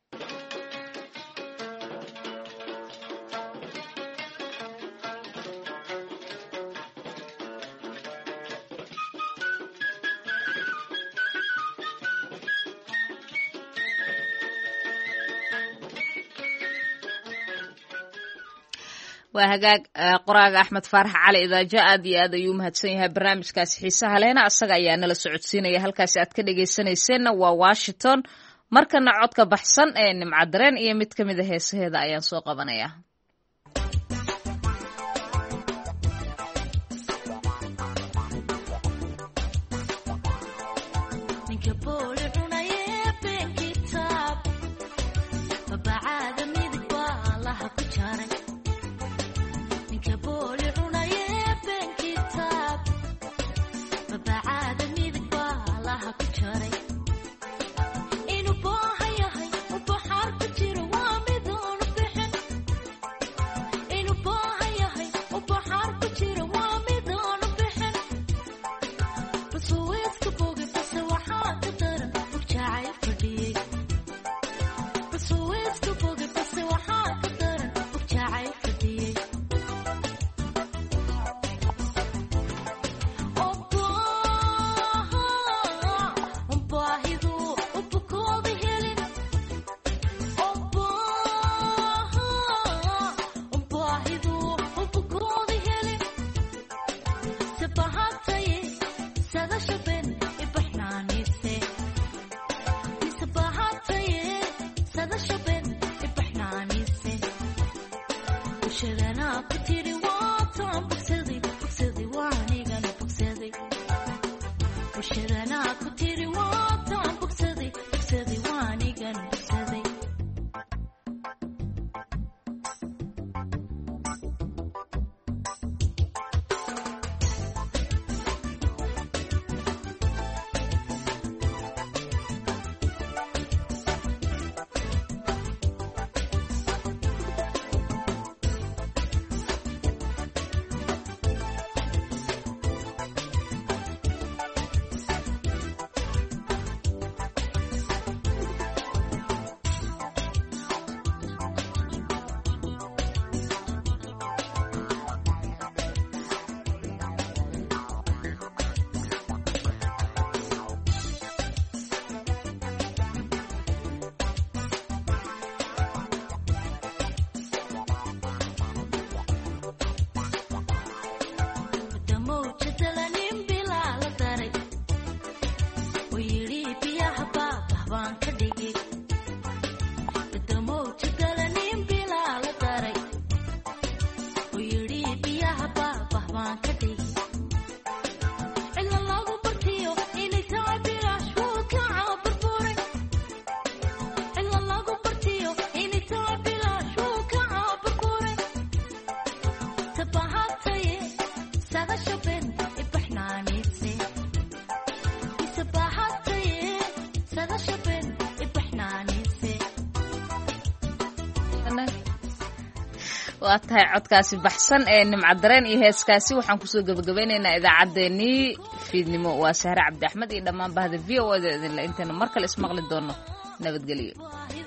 waa hagaag qoraaga axmed faarax cali idaajo aad iyo aad ayuu umahadsan yahay barnaamijkaasi xiisaha lehna asaga ayaa nala socodsiinaya halkaasi aad ka dhegaysanayseena waa washington markana codka baxsan ee nimcadareen iyo mid ka mid a heesaheeda ayaan soo qabanaya waa tahay codkaasi baxsan ee nimcadareen iyo heeskaasi waxaan kusoo gabagabeynaynaa idaacaddeenii fiidnimo waa sahre cabdi axmed iyo dhammaan bahda v o da idinle intaynu mar kale ismaqli doono nabadgelyo